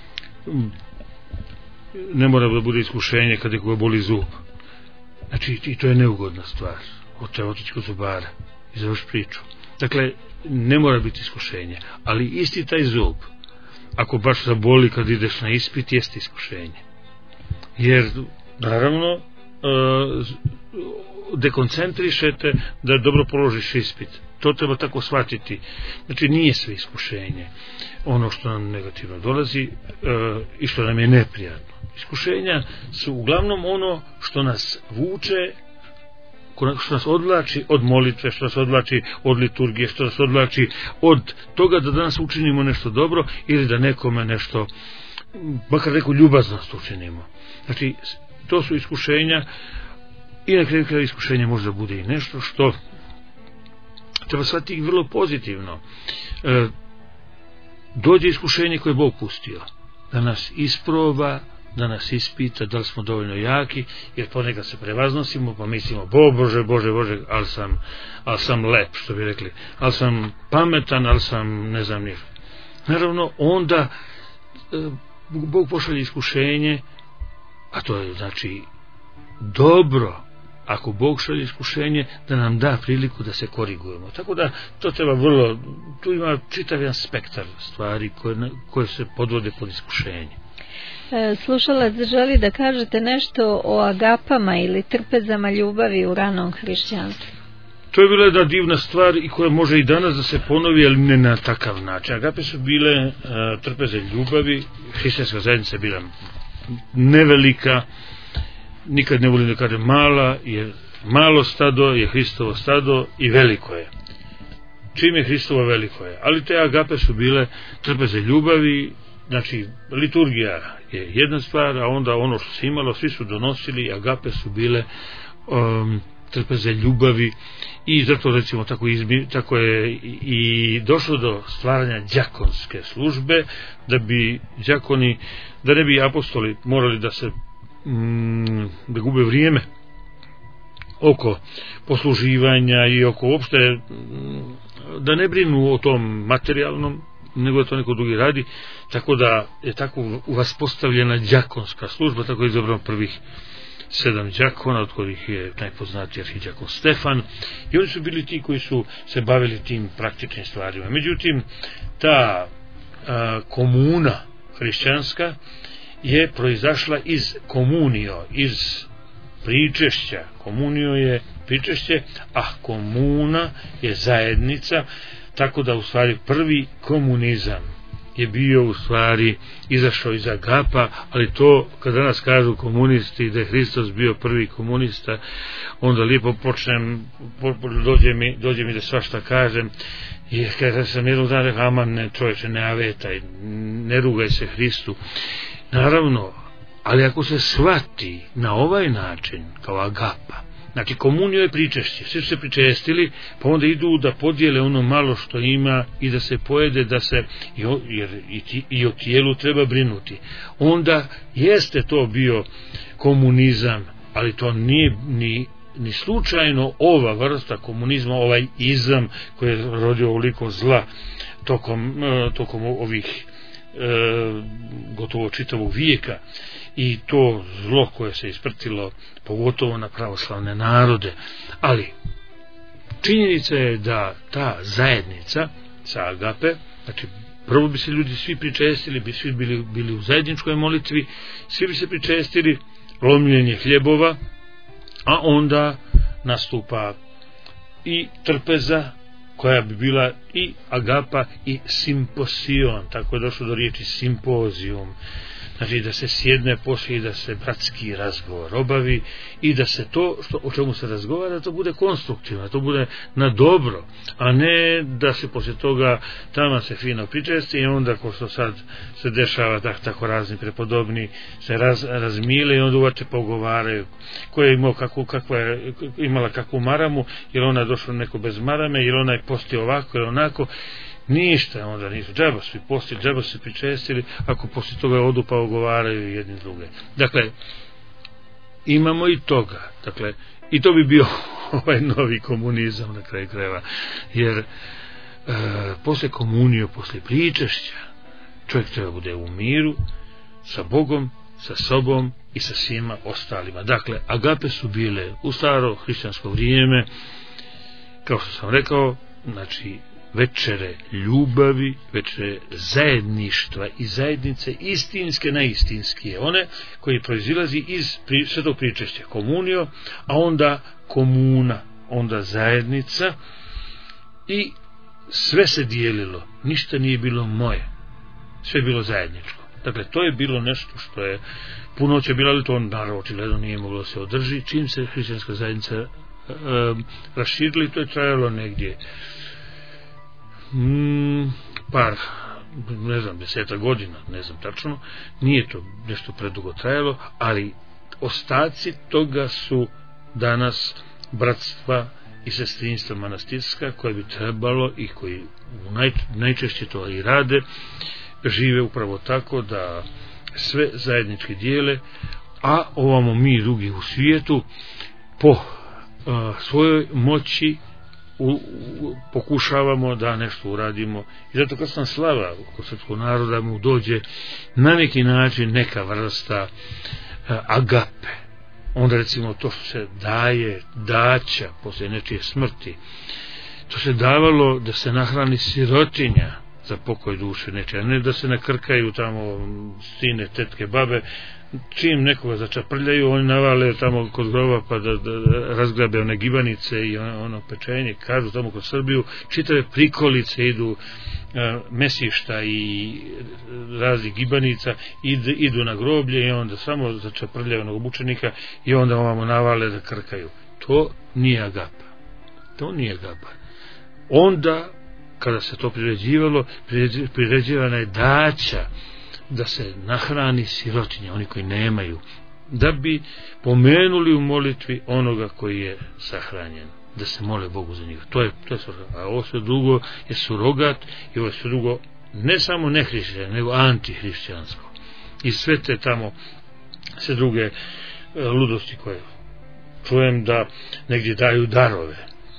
Ne mora da bude iskušenje kada koga boli zub. Znači, i to je neugodna stvar. Treba otići kod zubara i završi priču. Dakle, ne mora biti iskušenje. Ali isti taj zub, ako baš zaboli kad ideš na ispit, jeste iskušenje. Jer, naravno, dekoncentrišete da dobro položiš ispit. To treba tako shvatiti. Znači, nije sve iskušenje ono što nam negativno dolazi e, i što nam je neprijatno. Iskušenja su uglavnom ono što nas vuče, što nas odvlači od molitve, što nas odvlači od liturgije, što nas odvlači od toga da danas učinimo nešto dobro ili da nekome nešto, makar neku ljubaznost učinimo. Znači, to su iskušenja i na kraju kraju iskušenja možda bude i nešto što treba shvatiti vrlo pozitivno. E, dođe iskušenje koje je Bog pustio da nas isproba, da nas ispita da li smo dovoljno jaki, jer ponekad se prevaznosimo pa mislimo, bo Bože, Bože, Bože, ali sam, ali sam lep, što bi rekli, ali sam pametan, ali sam ne znam ništa. Naravno, onda e, Bog pošalje iskušenje, a to je znači dobro, ako Bog šalje iskušenje, da nam da priliku da se korigujemo. Tako da to treba vrlo, tu ima čitav jedan spektar stvari koje, koje se podvode pod iskušenje. E, slušalac želi da kažete nešto o agapama ili trpezama ljubavi u ranom hrišćanstvu. To je bila jedna divna stvar i koja može i danas da se ponovi, ali ne na takav način. Agape su bile uh, trpeze ljubavi, hrišćanska zajednica je bila nevelika, nikad ne volim da kažem mala, jer malo stado je Hristovo stado i veliko je. Čim je Hristovo, veliko je. Ali te agape su bile trpeze ljubavi, znači liturgija je jedna stvar, a onda ono što se imalo, svi su donosili, agape su bile um, trpeze, ljubavi, i zato recimo tako, izmi, tako je i došlo do stvaranja đakonske službe, da bi đakoni, da ne bi apostoli morali da se mm, da gube vrijeme oko posluživanja i oko uopšte da ne brinu o tom materijalnom, nego da to neko drugi radi, tako da je tako vaspostavljena đakonska služba, tako je izabrano prvih sedam đakona, od kojih je najpoznatiji arhidjakon Stefan, i oni su bili ti koji su se bavili tim praktičnim stvarima. Međutim, ta a, komuna hrišćanska je proizašla iz komunio, iz pričešća. Komunio je pričešće, a komuna je zajednica, tako da u stvari prvi komunizam je bio u stvari izašao iz agapa, ali to kad danas kažu komunisti da je Hristos bio prvi komunista, onda lijepo počnem, dođe mi, dođe mi da svašta kažem, jer kada sam jednog dana rekao, aman ne čovječe, ne avetaj, ne rugaj se Hristu. Naravno, ali ako se shvati na ovaj način kao agapa, znači komunio je pričešće, svi su se pričestili, pa onda idu da podijele ono malo što ima i da se pojede, da se, jer i, i o tijelu treba brinuti. Onda jeste to bio komunizam, ali to nije ni, ni slučajno ova vrsta komunizma, ovaj izam koji je rodio ovoliko zla tokom, tokom ovih e, gotovo čitavog vijeka, i to zlo koje se isprtilo pogotovo na pravoslavne narode. Ali činjenica je da ta zajednica sa agape, znači prvo bi se ljudi svi pričestili, bi svi bili, bili u zajedničkoj molitvi, svi bi se pričestili, lomljenje hljebova, a onda nastupa i trpeza koja bi bila i agapa i simposion, tako je došlo do riječi simpozijum. Znači da se sjedne poslije i da se bratski razgovor obavi i da se to što, o čemu se razgovara, to bude konstruktivno, to bude na dobro, a ne da se poslije toga tamo se fino pričesti i onda ko što sad se dešava tak, tako razni prepodobni se raz, razmile i onda uvače pogovaraju koja je imao kakvu, kakva je imala kakvu maramu, jer ona je došla neko bez marame, jer ona je postio ovako ili onako. Ništa onda nisu, džaba su i postili, džaba su se pričestili, ako poslije toga odu pa ogovaraju jedni druge. Dakle, imamo i toga, dakle, i to bi bio ovaj novi komunizam na kraju krajeva, jer e, poslije komunije, poslije pričešća, čovjek treba bude u miru sa Bogom, sa sobom i sa svima ostalima. Dakle, agape su bile u staro hrišćansko vrijeme, kao što sam rekao, znači večere ljubavi, večere zajedništva i zajednice istinske na istinske, one koji proizilazi iz pri, svetog pričešća, komunio, a onda komuna, onda zajednica, i sve se dijelilo, ništa nije bilo moje, sve je bilo zajedničko. Dakle, to je bilo nešto što je puno će bilo, ali to naravno očigledno nije moglo se održi. Čim se hrišćanska zajednica e, raširili, to je trajalo negdje Mm, par, ne znam, deseta godina, ne znam tačno, nije to nešto predugo trajalo, ali ostaci toga su danas bratstva i sestrinstva manastirska, koje bi trebalo i koji naj, najčešće to i rade, žive upravo tako da sve zajednički dijele, a ovamo mi drugi u svijetu po uh, svojoj moći U, u, pokušavamo da nešto uradimo, i zato kad sam slava kod srpskog naroda mu dođe na neki način neka vrsta uh, agape, onda recimo to što se daje daća poslije nečije smrti, to se davalo da se nahrani sirotinja za pokoj duše nečije, a ne da se nakrkaju tamo sine, tetke, babe, čim nekoga začaprljaju, oni navale tamo kod groba pa da, da, da razgrabe one gibanice i ono, ono pečenje, kažu tamo kod Srbiju, čitave prikolice idu, uh, mesišta i razni gibanica idu, idu na groblje i onda samo začaprljaju onog mučenika i onda ovamo navale da krkaju. To nije agapa. To nije agapa. Onda kada se to priređivalo, priređivana je daća da se nahrani sirotinja, oni koji nemaju, da bi pomenuli u molitvi onoga koji je sahranjen, da se mole Bogu za njega. To je, to je surogat. A ovo sve drugo je surogat i ovo sve drugo ne samo nehrišćansko, nego antihrišćansko. I sve te tamo sve druge e, ludosti koje čujem da negdje daju darove.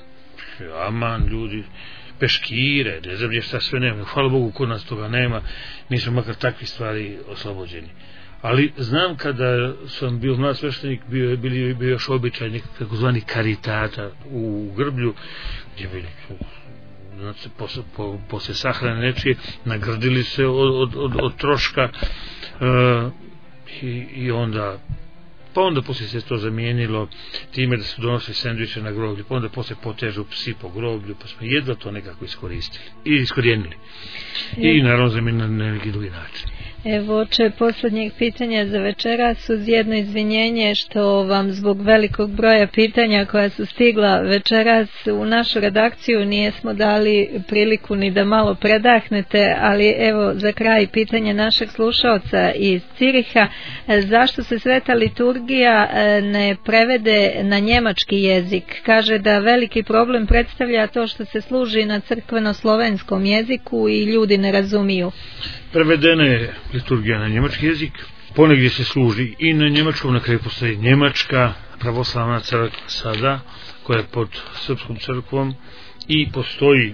Aman, ljudi, peškire, ne znam šta sve nema. Hvala Bogu, kod nas toga nema, nismo makar takvi stvari oslobođeni. Ali znam kada sam bio mlad sveštenik, bio, bio, bio još običaj nekako zvani karitata u Grblju, gdje bili znači, posle, po, posle sahrane nečije nagrdili se od, od, od, od troška uh, i, i onda pa onda poslije se to zamijenilo time da su donosili sendviče na groblju, pa onda poslije potežu psi po groblju, pa smo jedva to nekako iskoristili i iskorijenili i naravno zamijenili na neki drugi način. Evo, oče, posljednjeg pitanja za večeras, uz jedno izvinjenje što vam zbog velikog broja pitanja koja su stigla večeras u našu redakciju nijesmo dali priliku ni da malo predahnete, ali evo za kraj pitanje našeg slušaoca iz Ciriha, zašto se sveta liturgija ne prevede na njemački jezik? Kaže da veliki problem predstavlja to što se služi na crkveno-slovenskom jeziku i ljudi ne razumiju. Prevedena je liturgija na njemački jezik, ponegdje se služi i na njemačkom, na kraju postoji njemačka pravoslavna crkva sada, koja je pod srpskom crkvom, i postoji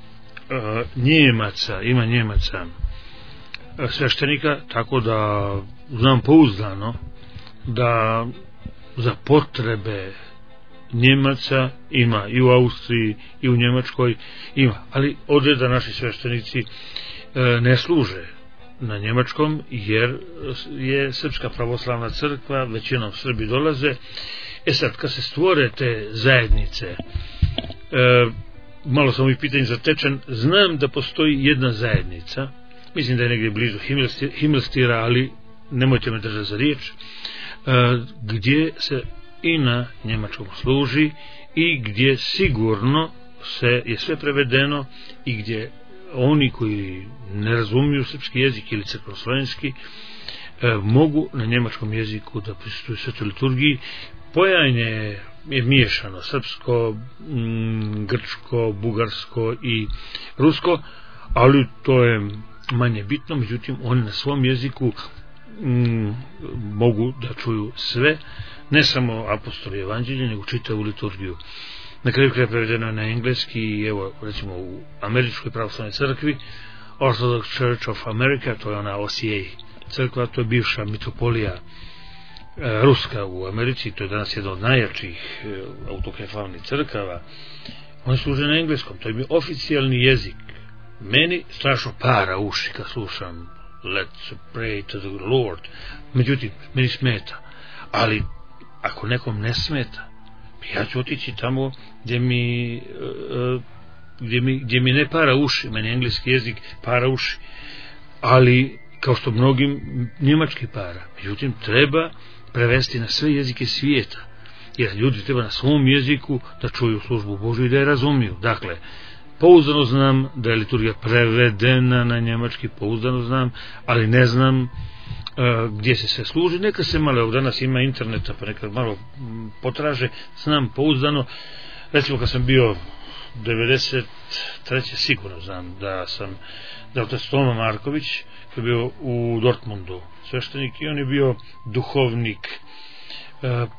uh, Njemaca, ima Njemaca uh, sveštenika, tako da znam pouzdano da za potrebe Njemaca ima i u Austriji i u Njemačkoj ima, ali ovdje da naši sveštenici ne služe na njemačkom jer je Srpska pravoslavna crkva, većinom Srbi dolaze. E sad, kad se stvore te zajednice, e, malo sam ovih pitanja zatečen, znam da postoji jedna zajednica, mislim da je negdje blizu Himmelstira, ali nemojte me držati za riječ, e, gdje se i na njemačkom služi i gdje sigurno se je sve prevedeno i gdje oni koji ne razumiju srpski jezik ili crkveno-slovenski e, mogu na njemačkom jeziku da prisustvuju svetoj liturgiji. Pojanje je miješano srpsko, m, grčko, bugarsko i rusko, ali to je manje bitno, međutim oni na svom jeziku m, mogu da čuju sve, ne samo apostoli evanđelje, nego čitavu liturgiju. Na kraju kraja prevedeno na engleski i evo recimo u američkoj pravoslavnoj crkvi Orthodox Church of America, to je ona O C A crkva, to je bivša mitropolija e, ruska u Americi, to je danas jedna od najjačih e, autokefalnih crkava. Oni služe na engleskom, to je mi oficijalni jezik. Meni strašno para uši kad slušam Let's pray to the Lord, međutim meni smeta, ali ako nekom ne smeta, ja ću otići tamo gdje mi, uh, gdje mi, gdje mi ne para uši, meni engleski jezik para uši, ali kao što mnogim njemački para, međutim treba prevesti na sve jezike svijeta, jer ljudi treba na svom jeziku da čuju službu Božju i da je razumiju. Dakle, pouzdano znam da je liturgija prevedena na njemački, pouzdano znam, ali ne znam Uh, gdje se sve služi. Neka se malo, evo danas ima interneta, pa neka malo m, potraže, znam pouzdano, recimo kad sam bio devedeset treće sigurno znam da sam da otac Toma Marković koji je bio u Dortmundu sveštenik i on je bio duhovnik, uh,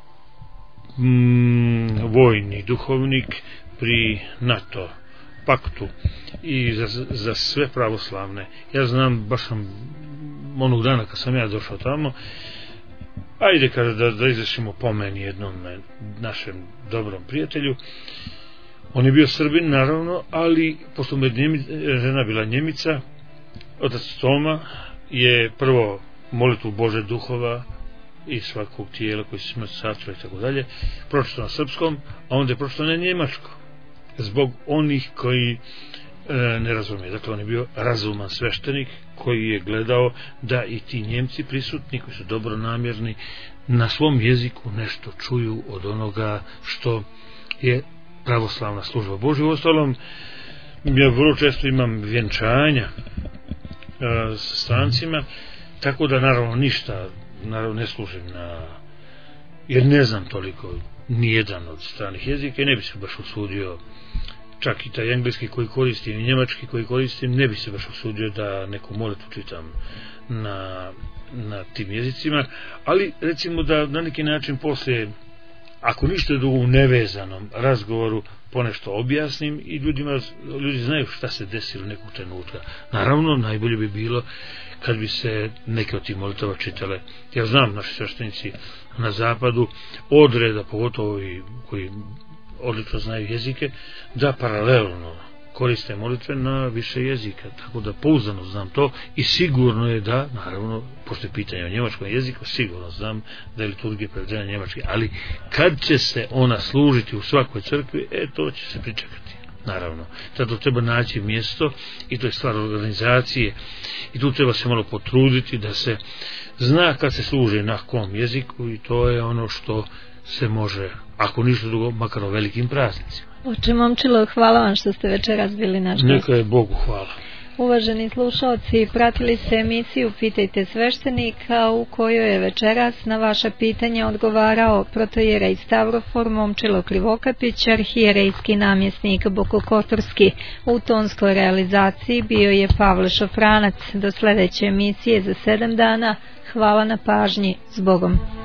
m, vojni duhovnik pri NATO paktu i za, za sve pravoslavne. Ja znam, baš sam onog dana kad sam ja došao tamo, ajde kada da, da izvršimo pomen jednom našem dobrom prijatelju. On je bio Srbin naravno, ali pošto mu je žena bila Njemica, otac Toma je prvo molitvu Bože duhova i svakog tijela koji se smrti sačuva i tako dalje pročitao na srpskom, a onda je pročitao na njemačkom zbog onih koji e, ne razumije. Dakle, on je bio razuman sveštenik koji je gledao da i ti Njemci prisutni koji su dobronamjerni na svom jeziku nešto čuju od onoga što je pravoslavna služba Božja. Uostalom, ja vrlo često imam vjenčanja e, sa strancima, tako da naravno ništa naravno ne služim na jer ne znam toliko nijedan od stranih jezika i ne bi se baš usudio, čak i taj engleski koji koristim i njemački koji koristim, ne bi se baš usudio da neku molitvu čitam na, na tim jezicima, ali recimo da na neki način poslije, ako ništa drugo u nevezanom razgovoru, ponešto objasnim i ljudima, ljudi znaju šta se desilo nekog trenutka. Naravno, najbolje bi bilo kad bi se neke od tih molitava čitale. Ja znam, naši sveštenici na zapadu odreda, pogotovo i koji odlično znaju jezike, da paralelno koriste molitve na više jezika, tako da pouzdano znam to i sigurno je da, naravno, pošto je pitanje o njemačkom jeziku, sigurno znam da je liturgija prevođena njemački, ali kad će se ona služiti u svakoj crkvi, e, to će se pričekati. Naravno, zato treba naći mjesto i to je stvar organizacije i tu treba se malo potruditi da se zna kad se služi na kom jeziku i to je ono što se može, ako ništa drugo, makar o velikim praznicima. Oče Momčilo, hvala vam što ste večeras bili naš gost. Neka je Bogu hvala. Uvaženi slušalci, pratili ste emisiju Pitajte sveštenika u kojoj je večeras na vaše pitanje odgovarao protojerej Stavrofor Momčilo Krivokapić, arhijerejski namjesnik Bokokotorski. U tonskoj realizaciji bio je Pavle Šofranac. Do sljedeće emisije za sedam dana. Hvala na pažnji. S Bogom.